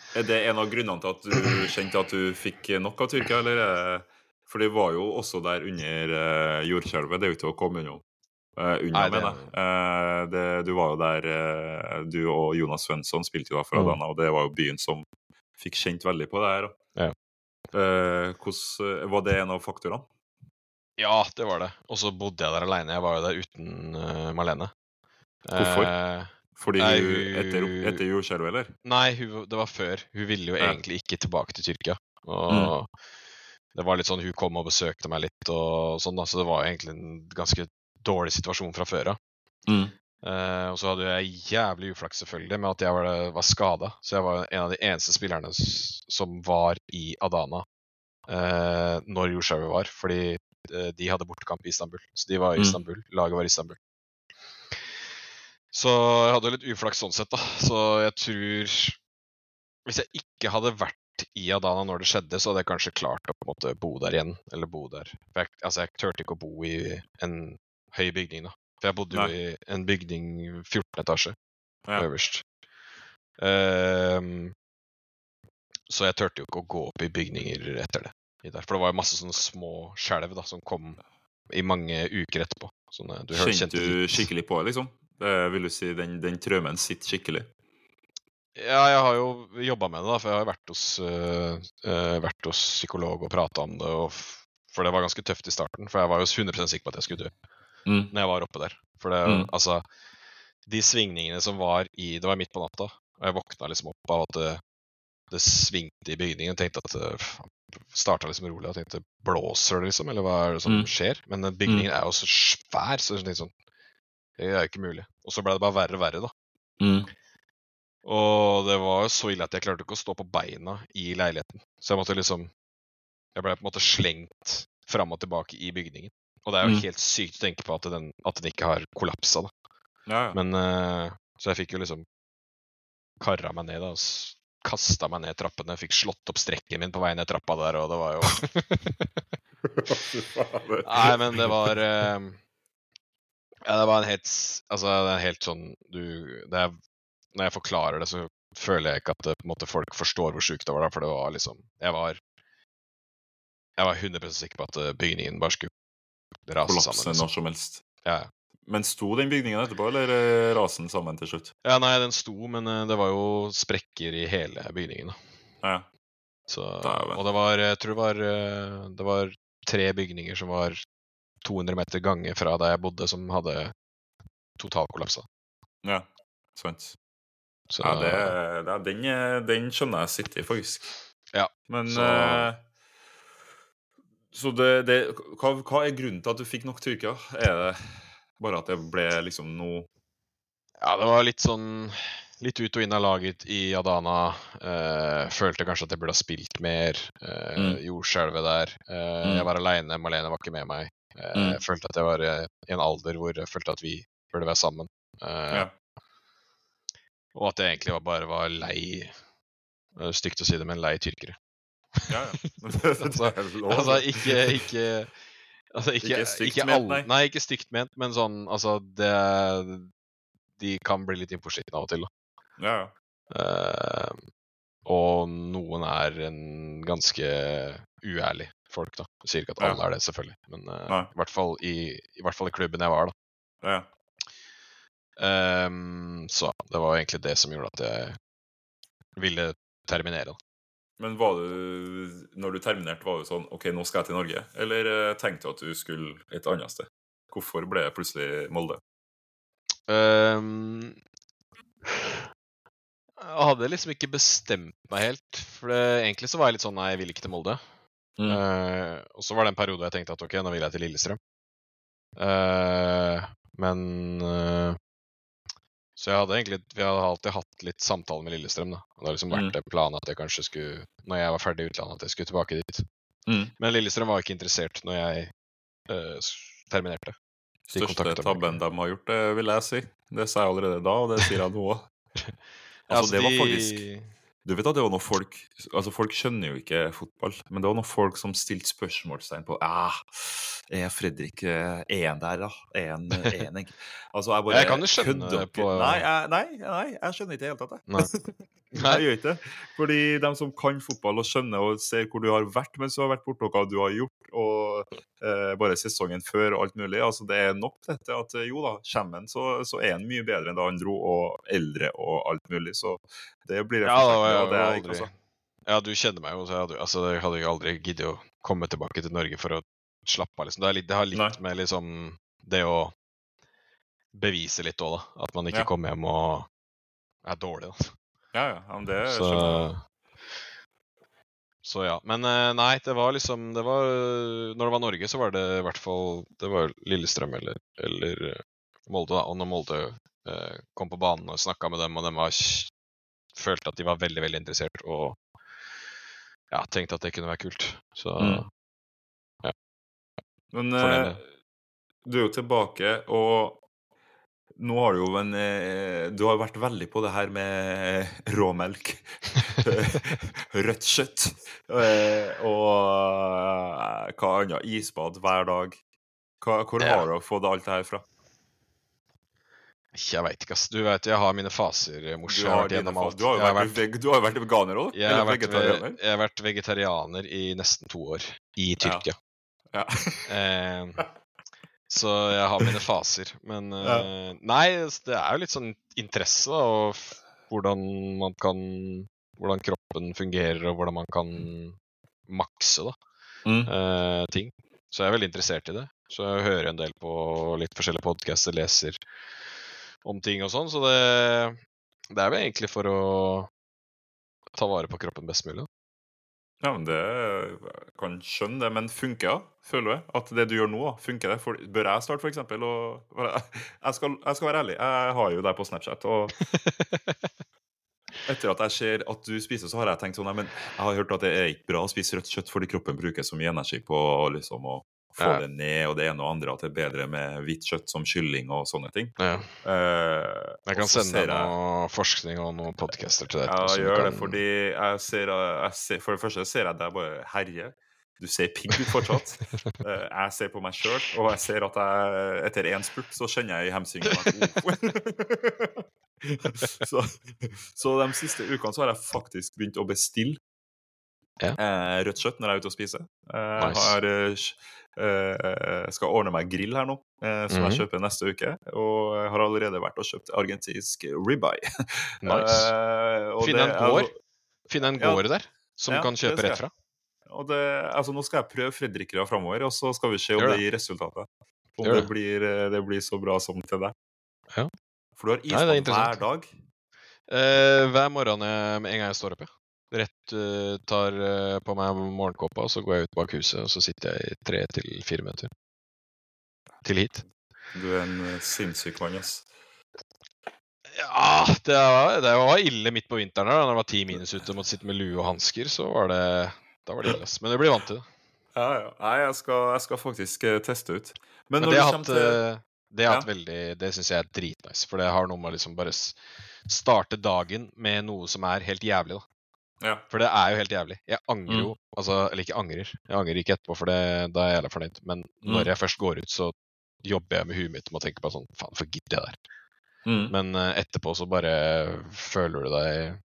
Er det en av grunnene til at du kjente at du fikk nok av Tyrkia, eller er det... For det var jo også der under uh, jordskjelvet, det er jo ikke å komme unna. Uh, unna, Nei, det- mener jeg. Uh, det, du var jo der, uh, du og Jonas Svensson spilte jo da for Mm. Adana, og det var jo byen som fikk kjent veldig på det her. da. Ja. Uh, hvordan, var det en av faktorene? Ja, det var det. Og så bodde jeg der alene. Jeg var jo der uten uh, Marlene. Hvorfor? Eh, Fordi Nei, hun, hun- etter, etter jordskjelvet, eller? nei, hun, det var før. Hun ville jo Ja. egentlig ikke tilbake til Tyrkia. Og det var litt sånn, hun kom og besøkte meg litt og sånn da, så det var egentlig en ganske dårlig situasjon fra før av. Mm. Eh, og så hadde jeg jævlig uflaks selvfølgelig med at jeg var, var skadet. Så jeg var en av de eneste spillerne s- som var i Adana eh, når jordskjelvet var. Fordi eh, de hadde bortekamp i Istanbul. Så de var i Mm. Istanbul. Laget var i Istanbul. Så jeg hadde litt uflaks sånn sett da. Så jeg tror, hvis jeg ikke hadde vært i Adana når det skjedde, så hadde jeg kanskje klart å på en måte bo der igjen. Eller bo der. For jeg, altså jeg turte ikke å bo i en høy bygning da. For jeg bodde jo Nei. i en bygning fjorten etasje Ja. øverst. Ehm, så jeg turte jo ikke å gå opp i bygninger etter det. i der. For det var jo masse sånne små skjelv da, som kom i mange uker etterpå. Sånne, du hørte- Kjente kjente du litt. skikkelig på det, liksom? Det vil du si, den, den trømmen sitter skikkelig? Ja, jeg har jo jobba med det, da, for jeg har vært hos, øh, øh, vært hos psykolog og prata om det. Og f for det var ganske tøft i starten, for jeg var jo hundre prosent sikker på at jeg skulle dø Mm. når jeg var oppe der. For det, Mm. altså, de svingningene som var i Det var midt på natta, og jeg våkna liksom opp av at det, det svingte i bygningen. Jeg tenkte at det starta liksom rolig og tenkte blåser det, liksom, eller hva er det som Mm. skjer? Men den bygningen er jo så svær, så jeg tenkte sånn Det er jo ikke mulig. Og så ble det bare verre og verre, da. Mm. Og det var jo så ille at jeg klarte ikke å stå på beina i leiligheten. Så jeg måtte liksom Jeg ble på en måte slengt fram og tilbake i bygningen. Og det er jo Mm. helt sykt å tenke på at den, at den ikke har kollapsa, da. Ja, ja. Men eh, Så jeg fikk jo liksom karra meg ned da, og s- kasta meg ned trappene. Jeg fikk slått opp strekken min på vei ned trappa der, og det var jo Fy faen. Nei, men det var eh, Ja, det var en helt s- Altså, det er helt sånn du det er, Når jeg forklarer det, så føler jeg ikke at det, på en måte, folk forstår hvor sjukt det var, da, for det var liksom Jeg var Jeg var hundre prosent sikker på at eh, bygningen bare skulle rase Kollapse sammen. når Liksom. som helst. Ja, ja. Men sto den bygningen etterpå, eller eh, rasen sammen til slutt? ja, nei, den sto, men eh, det var jo sprekker i hele bygningen, da. Ja. Så, Dæven. og det var, jeg tror det var, eh, det var tre bygninger som var to hundre meter gange fra der jeg bodde, som hadde totalkollapsa. Ja, sant. Så, Ja, det, det, den, eh, den skjønner jeg sitter i, faktisk. Ja, Men så- eh, Så det, det hva, hva er grunnen til at du fikk nok Tyrkia? Er det bare at det ble liksom noe ja, det var litt sånn litt ut og inn av laget i Adana. Eh, følte kanskje at jeg burde ha spilt mer. Eh, Mm. Jordskjelvet der. Eh, Mm. Jeg var aleine, Marlene var ikke med meg. Eh, Mm. Jeg følte at jeg var eh, i en alder hvor jeg følte at vi burde være sammen. Eh, Ja. Og at jeg egentlig var, bare var lei eh, Stygt å si det, men lei tyrkere. Ja, ja. Men det, det Altså, er lov. Altså, ikke ikke, altså, ikke, Ikke stygt ikke ment, alle- nei. Nei, ikke stygt ment, men sånn Altså, det De kan bli litt innforstående av og til, da. Ja, ja. Eh, og noen er en ganske uærlig folk, da. Jeg sier ikke at Ja. alle er det, selvfølgelig, men eh, Nei. i, hvert fall i, i hvert fall i klubben jeg var, da. ja. Ehm, så det var egentlig det som gjorde at jeg ville terminere, da. Men var du, når du terminerte, var du sånn OK, nå skal jeg til Norge? Eller eh, tenkte du at du skulle et annet sted? Hvorfor ble det plutselig Molde? Ehm, jeg hadde liksom ikke bestemt meg helt, for det, egentlig så var jeg litt sånn nei, jeg vil ikke til Molde. Mm. Eh, og så var det en periode jeg tenkte at ok, nå vil jeg til Lillestrøm. Eh, men eh, Så jeg hadde egentlig Vi hadde alltid hatt litt samtale med Lillestrøm, da. Og det har liksom vært Mm. en plan at jeg kanskje skulle, når jeg var ferdig i utlandet, at jeg skulle tilbake dit. Mm. Men Lillestrøm var ikke interessert når jeg eh, s- terminerte. De Største kontaktet meg. tabben de har gjort, det vil jeg si. Det sa jeg allerede da, og det sier jeg nå òg. Ja, Altså, det var de- faktisk Du vet at det var noen folk, altså folk skjønner jo ikke fotball, men det var noen folk som stilte spørsmålstegn på, ja, er Fredrik, er han der da? Er han, er han ikke? Altså jeg bare Jeg kan jo skjønne kødder dere. på- Nei, jeg, nei, nei, jeg skjønner ikke helt at det. Nei. Jeg gjør ikke det. Fordi de som kan fotball og skjønner og ser hvor du har vært mens du har vært borte, og hva du har gjort, og eh, bare sesongen før og alt mulig, altså det er nok dette at eh, jo da, kommer han, så, så er han mye bedre enn da han dro, og eldre og alt mulig, så det blir det Ja, da var forskjellig, jeg og det er aldri... ikke altså. Ja, du kjenner meg jo, så jeg hadde, altså, jeg hadde jo aldri giddet å komme tilbake til Norge for å slappe av, liksom. Det, er litt, det har litt Nei. med liksom det å bevise litt også, da. At man ikke Ja. kommer hjem og er dårlig, da. Ja, ja, ja, men det Så, skjønner jeg. så ja. Men eh, nei, det var liksom det var, når det var Norge, så var det i hvert fall det var Lillestrøm eller, eller eh, Molde, da. Og når Molde eh, kom på banen og snakket med dem, og de var, kj- følte at de var veldig, veldig interessert, og ja, tenkte at det kunne være kult. Så Mm. Men For eh, den, du er jo tilbake, og nå har du jo en eh, Du har jo vært veldig på det her med råmelk, rødt kjøtt, eh, og eh, hva annet, isbad hver dag. Hva, hvor Ja. har du fått alt det her fra? jeg vet ikke, ass. Du vet, jeg har mine faser, mors. Du Jeg har har, vært dine, gjennom fa- alt. du har jo Jeg har vært, vært, veg, du har jo vært veganer også, jeg har eller vært, ve- vegetarianer. jeg har vært vegetarianer i nesten to år i Tyrkia. Ja. Eh, så jeg har mine faser. Men Ja. eh, nei, altså, det er jo litt sånn interesse da, og f- hvordan man kan Hvordan kroppen fungerer, og hvordan man kan makse da, Mm. eh, ting. Så jeg er veldig interessert i det. Så jeg hører en del på litt forskjellige podcaster, leser om ting og sånn. Så det, det er vel egentlig for å ta vare på kroppen best mulig. Da. Ja, men det jeg kan skjønne det, men funker det? Føler du at det du gjør nå, da, funker det? For, bør jeg starte, for eksempel? Og, jeg, skal, jeg skal være ærlig, jeg har jo deg på Snapchat, og etter at jeg ser at du spiser, så har jeg tenkt sånn, nei, men jeg har hørt at det er ikke bra å spise rødt kjøtt, fordi kroppen bruker så mye energi på liksom, å få Ja. det ned, og det ene og andre, at det er bedre med hvitt kjøtt som kylling og sånne ting. Ja. Eh, Jeg og kan så sende ser deg jeg- noe forskning og noen podcaster til deg. Ja, som du gjør det, kan- fordi jeg ser, jeg ser For det første ser jeg deg bare herje. Du ser pigg ut fortsatt. Eh, jeg ser på meg sjøl, og jeg ser at jeg etter én spurt så kjenner jeg i hemsingen at oh. så, så de siste ukene så har jeg faktisk begynt å bestille Ja. eh, rødt kjøtt når jeg er ute og spiser. Jeg Nice. har, eh, eh, skal ordne meg grill her nå, eh, som Mhm. jeg kjøper neste uke. Og jeg har allerede vært og kjøpt argentinsk ribeye. Nice. Eh, og Finne det- en gård. altså- Finne en Ja. gård der, som Ja, du kan det kjøpe skal rett jeg. fra. Og det, altså Nå skal jeg prøve Fredrikere framover, og så skal vi se om Gjør det det. gir resultater. Om Gjør det, det. blir, eh, det blir så bra som til deg. Ja. For du har Nei, det er isbad hver interessant. dag. Eh, hver morgen eh, med en gang jeg står opp, ja. Rett eh, tar eh, på meg morgenkåpa, og så går jeg ut bak huset, og så sitter jeg i tre til fire minutter. Til hit. Du er en eh, sinnssyk mann, ass. Ja, det var, det var ille midt på vinteren da, når det var ti minus ute og måtte sitte med lue og hansker, så var det, da var det ille, ass. Men jeg blir vant til det. Ja, ja. Nei, jeg skal, jeg skal faktisk eh, teste ut. Men, Men når det du har kommer hatt, til eh, det har Ja. hatt veldig, det synes jeg er dritnice, for det har noe med å liksom bare s- starte dagen med noe som er helt jævlig da. Ja. For det er jo helt jævlig. Jeg angrer Mm. jo, altså, eller ikke angrer, jeg angrer ikke etterpå, for det, da er jeg jævla fornøyd. Men når Mm. jeg først går ut, så jobber jeg med huet mitt med å tenke på sånn, faen, for gitt det der. Mm. Men eh, etterpå så bare føler du deg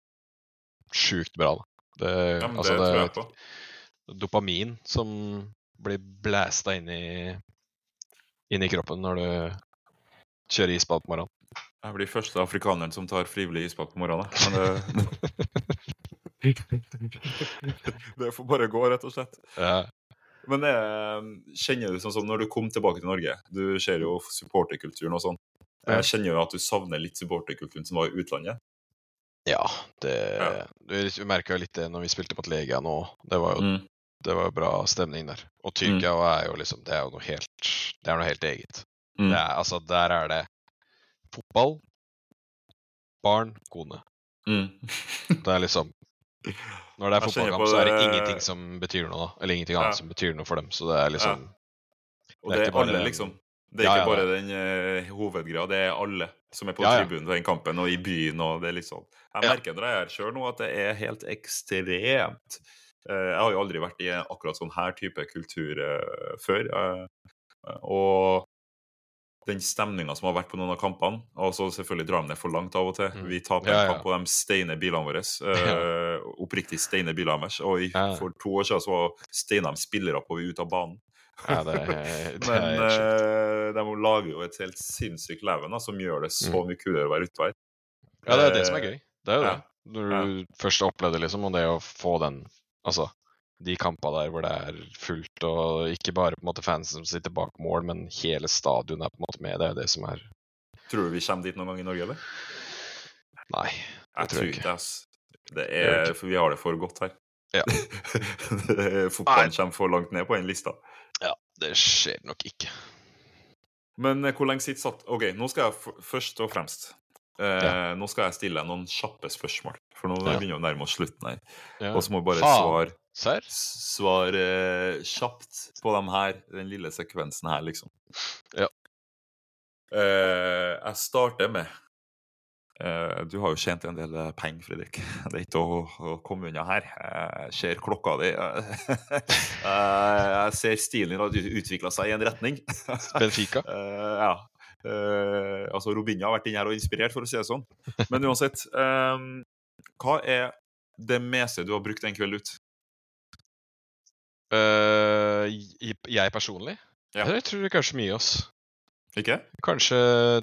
sjukt bra da. Det, Ja, men det altså, tror jeg det på. dopamin som blir blæsta inn i, inn i kroppen når du kjører isbad på morgenen. Jeg blir første afrikaneren som tar frivillig isbad på morgenen. Men det, det får bare gå, rett og slett. Ja. Men eh, kjenner du sånn som når du kom tilbake til Norge, du ser jo supporterkulturen og sånn, Ja. jeg kjenner jo at du savner litt supporterkulturen som var i utlandet. Ja, det, Ja. vi merket jo litt det når vi spilte mot Legia nå. Det var jo, Mm. det var jo bra stemning der. Og Tyrkia er jo liksom, det er jo noe helt, det er noe helt eget. Mm. Det er, altså, der er det fotball, barn, kone. Mm. Det er liksom, når det er Jeg kjenner fotballkamp, på så er det det- ingenting som betyr noe da. Eller ingenting Ja. annet som betyr noe for dem. Så det er liksom, Og Det er det ikke er bare alle den- liksom Det er Ja, ikke ja, bare det- den uh, hovedgreia, det er alle som er på Ja, ja. tribunen til den kampen, og i byen, og det er litt sånn. Jeg Ja. merker når jeg er her selv nå at det er helt ekstremt. Uh, jeg har jo aldri vært i akkurat sånn her type kultur uh, før, uh, og den stemningen som har vært på noen av kampene, og så selvfølgelig drar de det for langt av og til. Mm. Vi taper Ja, en ja. kamp, og de steiner bilene våre. Uh, oppriktig steiner bilene deres. Og i, Ja. for to år siden så steiner de spillere på vi ut av banen. Ja, det er, det Men er helt sjukt. uh, de lager jo et helt sinnssykt leven da, som gjør det så mye kulere å være ute her. Ja, det er det som er gøy. Det er jo Ja. det. Når du først opplevde liksom, og det å få den, altså, de kampene der hvor det er fullt, og ikke bare på en måte fans som sitter bak mål, men hele stadion er på en måte med, det er det som er... Tror du vi kommer dit noen gang i Norge, eller? Nei, det Jeg tror jeg ikke, ikke. ass. Det gjør jeg er, for vi har det for godt her. Ja. Fotballen kommer for langt ned på den lista. Ja, det skjer nok ikke. Men eh, hvor lenge sitter satt? Ok, nå skal jeg f- først og fremst eh, Ja. Nå skal jeg stille deg noen kjappe spørsmål. For nå Ja. begynner vi å nærme oss slutten her. Ja. Og så må vi bare Faen. svare Serr? svar, eh, kjapt på dem her, den lille sekvensen her, liksom. Ja. Eh, jeg starter med eh, Du har jo tjent en del eh, penger, Fredrik. Det er ikke å, å komme unna her. Jeg ser klokka di. Eh, jeg ser stilen din har utvikla seg i en retning. Benfica? Eh, ja. Eh, altså, Robinho har vært inne her og inspirert, for å si det sånn. Men uansett, eh, hva er det meste du har brukt en kveld ut? Uh, jeg personlig? Ja. Jeg tror det er kanskje mye, ass. Ikke? Kanskje...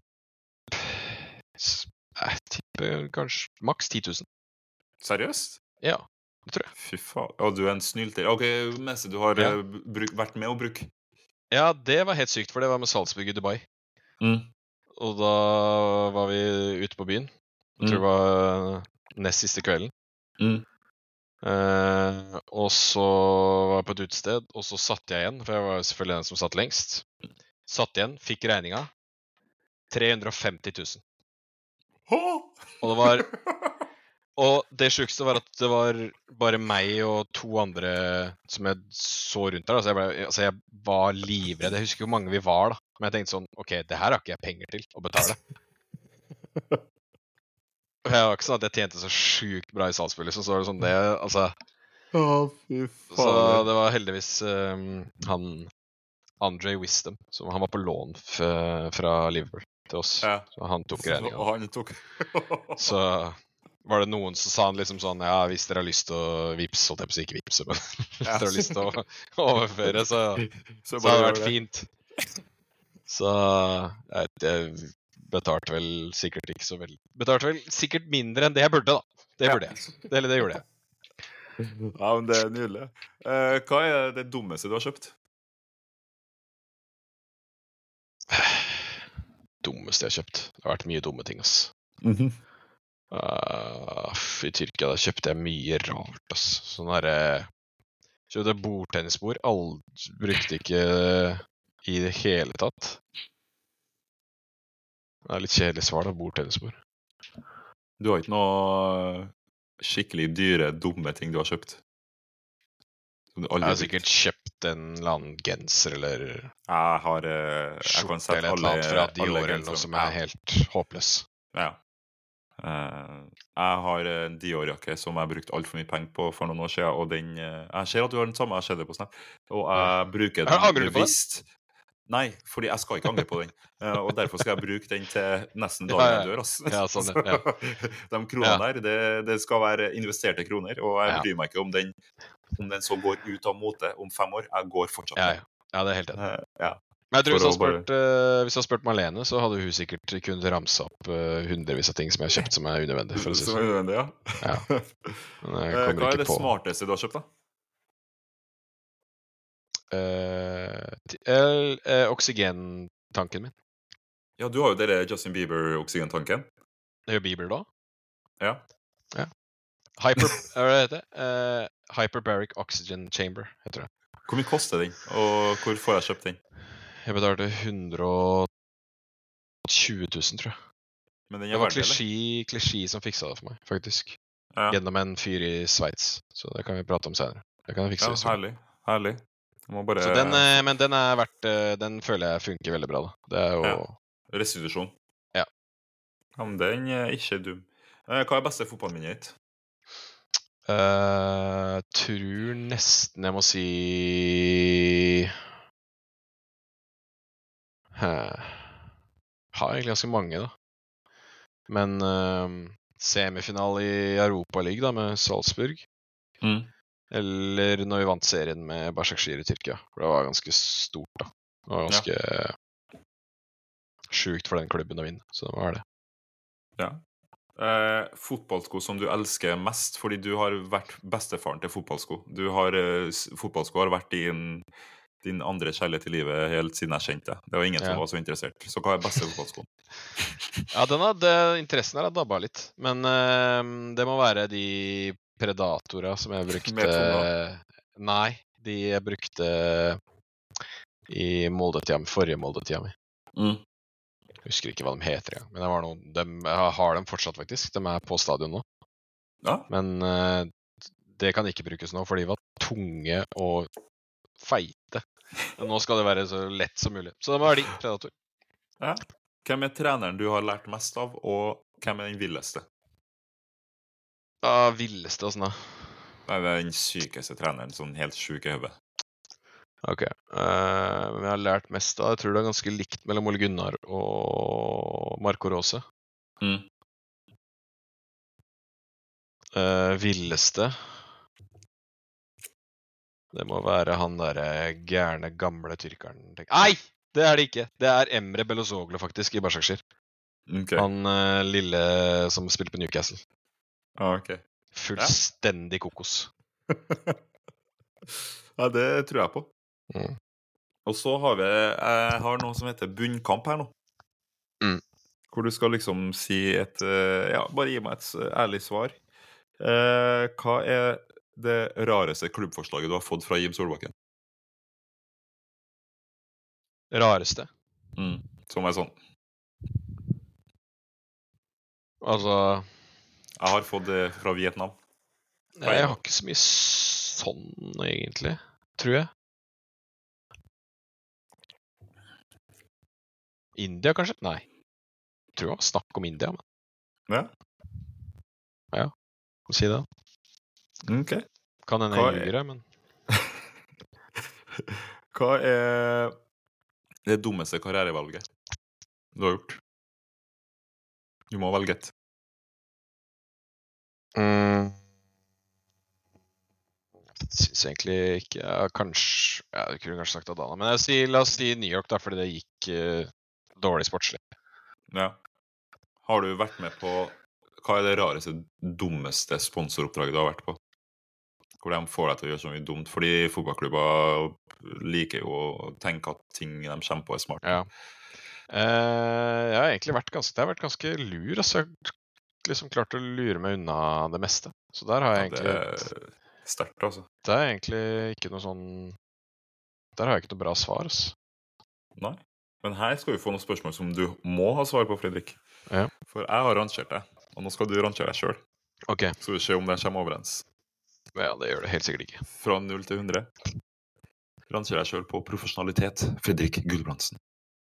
s- Jeg tipper kanskje maks ti tusen. Seriøst? Ja, det tror jeg. Fy faen. Og du er en snylter. Ok, meste du har Ja. eh, bruk, vært med å bruke. Ja, det var helt sykt, for det var med Salzburg i Dubai. Mm. Og da var vi ute på byen. Jeg tror det var nest siste kvelden. Mm. Eh, og så var jeg på et utested, og så satt jeg igjen, for jeg var selvfølgelig den som satt lengst. Satt igjen, fikk regninga. tre hundre og femti tusen. Og det var Og det sjukeste var at det var bare meg og to andre som jeg så rundt der. Altså jeg, ble, altså jeg var livredd. Jeg husker hvor mange vi var, da. Men jeg tenkte sånn, ok, det her har ikke jeg penger til å betale. Og jeg var ikke sånn at jeg tjente så sjukt bra i salgsspill, liksom. Så var det sånn det, altså... Å, fy Så faen. det var heldigvis um, han Andre Wisdom, som han var på lån f fra Liverpool til oss. Ja. Så han tok regninga. Og han tok Så var det noen som sa han liksom sånn, ja, hvis dere har lyst til å vippse, holdt jeg på å si ikke vippse, men hvis Ja. dere har lyst til å overføre, så, Så så bare hadde det gjør vært det. fint. Så jeg, vet, jeg betalte vel sikkert ikke så veldig. Betalte vel sikkert mindre enn det jeg burde, da. Det Ja. burde jeg. Det, eller det gjorde jeg. Ja, men det er nydelig. Eh, hva er det dummeste du har kjøpt? Dummeste jeg har kjøpt. Det har vært mye dumme ting, ass. Mhm. Uh, I Tyrkia da kjøpte jeg mye rart, ass. Sånn herre Kjøpte bordtennisbord. Aldri brukte ikke i det hele tatt. Det er litt kjedelig svar, da. Bordtennisbord. Du har ikke noe skikkelig dyre, dumme ting du har kjøpt? Som du Jeg aldri har brukt? sikkert kjøpt en eller annen genser eller Jeg har eh, jeg kan skjorte sette eller et eller annet alle- fra alle Dior eller gensere. noe som er Ja. helt håpløs. Ja. Eh, jeg har en Dior-jakke som jeg brukte altfor mye penger på for noen år siden, og den eh, Jeg ser at du har den samme, jeg ser det på Snap, og jeg bruker den Angrer du på den? bevisst. Nei, fordi jeg skal ikke angre på den. Eh, og derfor skal jeg bruke den til nesten dagen Ja, ja. jeg dør. ass. Ja, sånn, ja. De kronene der, det, det skal være investerte kroner, og jeg Ja. bryr meg ikke om den om den så går ut av mote om fem år. Jeg går fortsatt Ja, med. ja. Ja, det er helt enig. Eh, ja. Men jeg tror For hvis du å hadde spurt, eh, hvis du hadde spurt Marlene, så hadde hun sikkert kunnet ramse opp eh, hundrevis av ting som jeg har kjøpt som er unødvendig, for å si det Som er sånn. unødvendig, ja. Ja. Men jeg Eh, kommer Hva er ikke det på. smarteste du har kjøpt, da? Eh, t- eh, eh, oksygentanken min. Ja, du har jo dere Justin Bieber-oksygentanken. Det gjør Bieber da. Ja. Hyper, hva er det heter? Eh, Hyperbaric Oxygen Chamber, heter det. Hvor mye koster den, og hvor får jeg kjøpt den? Jeg betalte hundre og tjue tusen, tror jeg. Men den Det er var verdt det, eller? Klisjé, Klisjé som fiksa det for meg, faktisk. Ja. Gjennom en fyr i Sveits. Så det kan vi prate om senere. Det kan jeg fikse. Ja, hvis du vil. herlig. Herlig. Må bare Så den, eh, men den er verdt, eh, den føler jeg funker veldig bra da. Det er jo... Ja. Restitusjon. Ja. Ja, men den er ikke dum. Eh, Hva er beste fotballminnet ditt? Eh, tror nesten jeg må si... Hæ. Har egentlig ganske mange da. Men eh, semifinal i Europa League da, med Salzburg. Mm. Eller når vi vant serien med Başakşehir i Tyrkia. For det var ganske stort da. Det var ganske sjukt for den klubben å vinne. Så det var det. Ja. Eh, fotballsko som du elsker mest, fordi du har vært bestefaren til fotballsko. Du har, eh, s- fotballsko har vært din, din andre kjærlighet i livet helt siden jeg kjente deg. Det var ingen Ja. som var så interessert. Så hva er beste fotballsko? Ja, den hadde, interessen her har dabba litt. Men eh, det må være de Predatora som jeg brukte... Med tunga. Nei, de jeg brukte i Molde-tida mi, forrige Molde-tida mi. Mm. Jeg husker ikke hva de heter, ja. Men det var noen, de, jeg har dem fortsatt faktisk. De er på stadion nå. Ja. Men eh, det kan ikke brukes nå, for de var tunge og feite. Men nå skal det være så lett som mulig. Så det må være de, Predator. Ja. Hvem er treneren du har lært mest av, og hvem er den villeste? Ja, villeste og sånn da. Nei, det er den sykeste treneren, sånn helt syk i hodet. Ok. Uh, men jeg har lært mest av, jeg tror det er ganske likt mellom Ole Gunnar og Marco Rose. Mm. Uh, villeste. Det må være han der gærne gamle tyrkeren. Nei, det er det ikke. Det er Emre Belözoğlu faktisk i Başakşehir. Okay. Han uh, lille som spiller på Newcastle. Ah, ok. Fullstendig kokos. Ja, det tror jeg på. Mm. Og så har vi, jeg har noe som heter bunnkamp her nå. Mm. Hvor du skal liksom si et, eh, ja, bare gi meg et s- ærlig svar. Eh, hva er det rareste klubbforslaget du har fått fra Jim Solbakken? Rareste. Mm. Som er sånn. Altså, Jeg har fått det fra Vietnam. nei, jeg har ikke så mye sånn egentlig, tror jeg. India kanskje? Nei. Jeg tror det var snakk om India, men Ja, ja, må si det. ok. Kan hende Hva jeg er- ljuger, jeg, men Hva er det dummeste karrierevalget du har gjort? Du må velge et. mm. Jeg synes egentlig ikke, ja, kanskje, ja, jeg kunne kanskje sagt Adana, men jeg sier, la oss si New York da, fordi det gikk uh, dårlig sportslig. Ja. Har du vært med på hva er det rareste, dummeste sponsoroppdraget du har vært på? Hvor de får deg til å gjøre så mye dumt, fordi fotballklubber liker jo å tenke at ting de kommer på er smart. Ja. Eh, jeg har egentlig vært ganske, det har vært ganske lur, altså jeg har liksom klart å lure meg unna det meste. Så der har jeg Ja, det egentlig, er sterkt, altså. det er egentlig ikke noe sånn, der har jeg ikke noe bra svar, altså. Nei. Men her skal vi få noen spørsmål som du må ha svar på, Fredrik. Ja. For jeg har rangert deg, og nå skal du rangere deg selv. Ok, Så vi ser om det kommer overens. ja, det gjør det helt sikkert ikke. Fra null til hundre. Rangerer deg selv på profesjonalitet, Fredrik Gulbrandsen.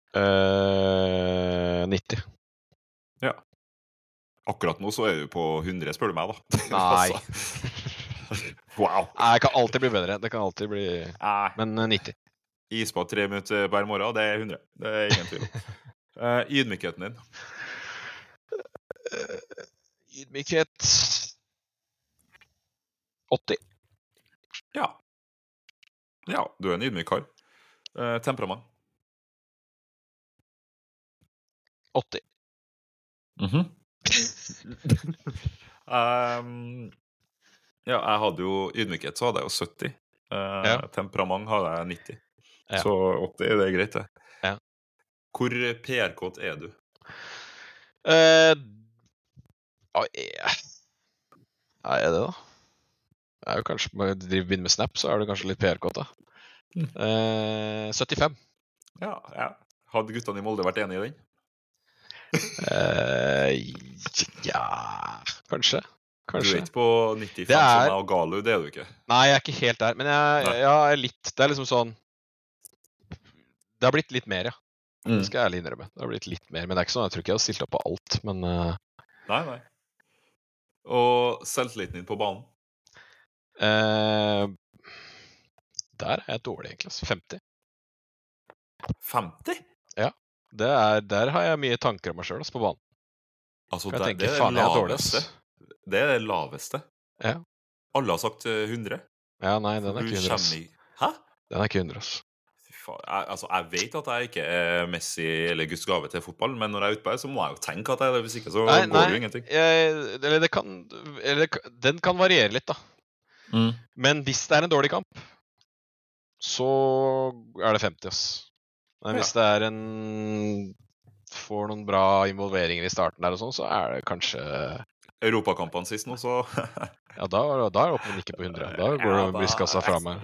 Eh, nitti. Ja. Akkurat nå så er du på hundre, spør du meg, da. Nei. Altså, wow. Nei, det kan alltid bli bedre, det kan alltid bli, Nei. men eh, nitti. Isbad tre minutter hver morgen, det er hundre. Det er ingen tvil om. Uh, ydmykheten din. Ydmykhet. åtti. Ja. Ja, du er en ydmyk kar. Uh, temperament. åtti. Mhm. um, ja, jeg hadde jo ydmykhet, så hadde jeg jo sytti. Uh, Ja. Temperament hadde jeg nitti. Ja. Så åtti, det er greit, det. Ja. Hvor P R-kåt er du? Eh, ja, er Hva er det da? Jeg er jo kanskje, bare driver begynner med Snap, så er du kanskje litt P R-kåt da. Eh, syttifem. Ja, ja. Hadde guttene i Molde vært enige i den? Eh, ja, kanskje. kanskje. Du er ikke på nittifem Det er- som er og Galu, det er du ikke. Nei, jeg er ikke helt der, men jeg, Nei. jeg er litt, det er liksom sånn, det har blitt litt mer, ja. Mm. Det skal jeg ærlig innrømme. Det har blitt litt mer, men det er ikke sånn, jeg tror ikke jeg har stilt opp på alt, men uh, Nei, nei. Og selvtilliten din på banen? uh, der er jeg dårlig egentlig, altså. femti. femti? Det er, der har jeg mye tanker om meg selv, altså, på banen. Altså, Jeg det, tenker, det er faen, det jeg er dårlig, laveste. ass. Det er det laveste. Ja. Alle har sagt eh, hundre. Ja, nei, den er Du ikke hundre, ass. kommer i... Hæ? Den er ikke hundre, ass. Fy faen. Jeg, altså, jeg vet at jeg ikke er Messi eller Guds gave til fotball, men når jeg er ute på det, så må jeg jo tenke at jeg er det, hvis ikke så Nei, går nei, det jo ingenting. jeg, eller det kan, eller det kan- den kan variere litt, da. Mm. Men hvis det er en dårlig kamp, så er det femti, ass. Men hvis det er en får noen bra involveringer i starten der og sånn, så er det kanskje Europakampene sist nå, så ja, da, da er det oppe og nikker på hundre. Da går Ja, det da- brystkassa fra meg.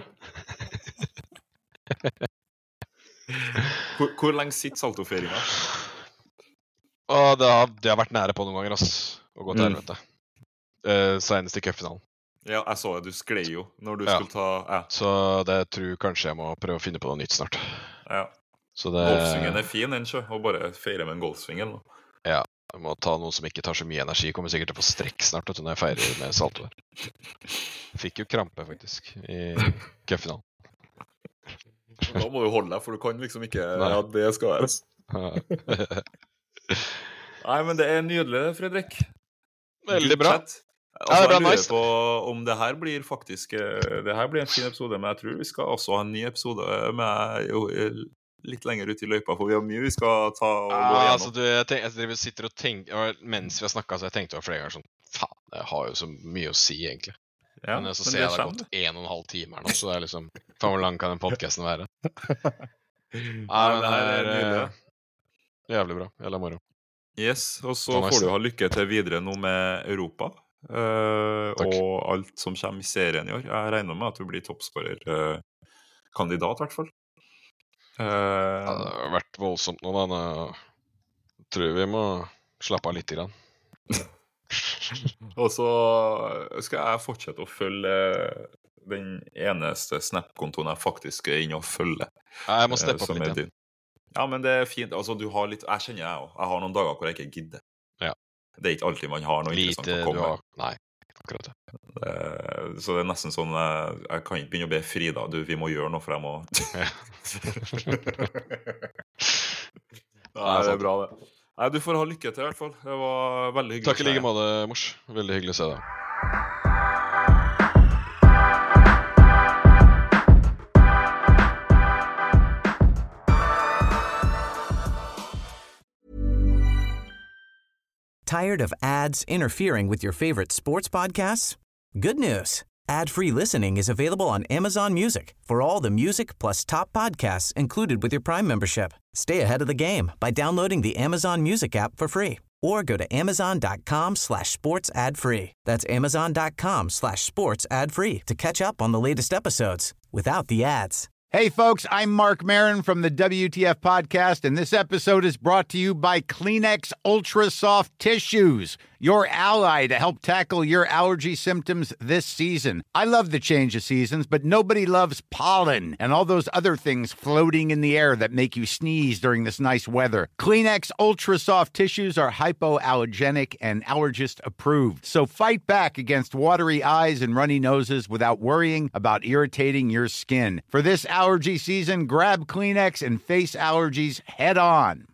hvor, hvor lenge sitter saltoferinga? Og det har, det har vært nære på noen ganger, ass, å gå til Mm. helvete. Uh, senest i cupfinalen. Ja, jeg så det. Du sklei jo når du Ja. skulle ta Ja. Så det tror kanskje jeg må prøve å finne på noe nytt snart. ja. Så det Golfsvingen er fin, den, sjø. Og bare feire med en golfsving eller noe. jeg må ta noe som ikke tar så mye energi. Kommer sikkert til å få strekk snart vet du, når jeg feirer med saltoer. Fikk jo krampe, faktisk, i cupfinalen. Da må du holde deg, for du kan liksom ikke Nei. Ja, det skal være Nei, men det er nydelig, Fredrik. Veldig Good bra. chat. Ja, Altså, det er jeg lurer nice. på om det her blir faktisk eh, Det her blir en fin episode, men jeg tror vi skal også ha en ny episode med jo, eh, litt lenger ut i løypa, for vi har mye vi skal ta og gå Ja, igjennom. altså, du, jeg, tenk, jeg driver, sitter og tenker og Mens vi har snakket, så jeg tenkte jo flere ganger sånn faen, jeg har jo så mye å si, egentlig. Ja, men så men ser jeg det det har kommer. gått en og en halv time her nå, så det er liksom faen, hvor lang kan den podcasten være? Nei, men det her er den nydelig. eh, jævlig bra. Jævla moro. Yes, og så Så nice. får du ha lykke til videre nå med Europa. eh, Takk. og alt som kommer i serien i år. Jeg regner med at du blir toppskårerkandidat, i hvert fall. Eh, Ja, det har vært voldsomt nå, da. Nå tror vi må slappe av litt. Grann. og så skal jeg fortsette å følge den eneste Snap-kontoen jeg faktisk er inne og følger. Ja, jeg må eh, steppe opp som litt er igjen. din. Ja, men det er fint. Altså, du har litt Jeg kjenner jeg òg. Jeg har noen dager hvor jeg ikke gidder. Ja. Det er ikke alltid man har noe interessant Lite å du komme med. har Nei, akkurat det. Eh, Så det er nesten sånn jeg, jeg kan ikke begynne å be Frida Du, vi må gjøre noe, for jeg må Ja. Nei, det er bra, det. Nei, du får ha lykke til, i hvert fall. Det var veldig hyggelig. Takk i like måte, mors. Veldig hyggelig å se deg. Tired of ads interfering with your favorite sports podcasts? Good news. Ad-free listening is available on Amazon Music for all the music plus top podcasts included with your Prime membership. Stay ahead of the game by downloading the Amazon Music app for free or go to amazon.com slash sports ad free. That's amazon.com slash sports ad free to catch up on the latest episodes without the ads. Hey, folks, I'm Mark Marin from the W T F Podcast, and this episode is brought to you by Kleenex Ultra Soft Tissues, your ally to help tackle your allergy symptoms this season. I love the change of seasons, but nobody loves pollen and all those other things floating in the air that make you sneeze during this nice weather. Kleenex Ultra Soft Tissues are hypoallergenic and allergist approved, so fight back against watery eyes and runny noses without worrying about irritating your skin. For this allergy season, grab Kleenex and face allergies head on.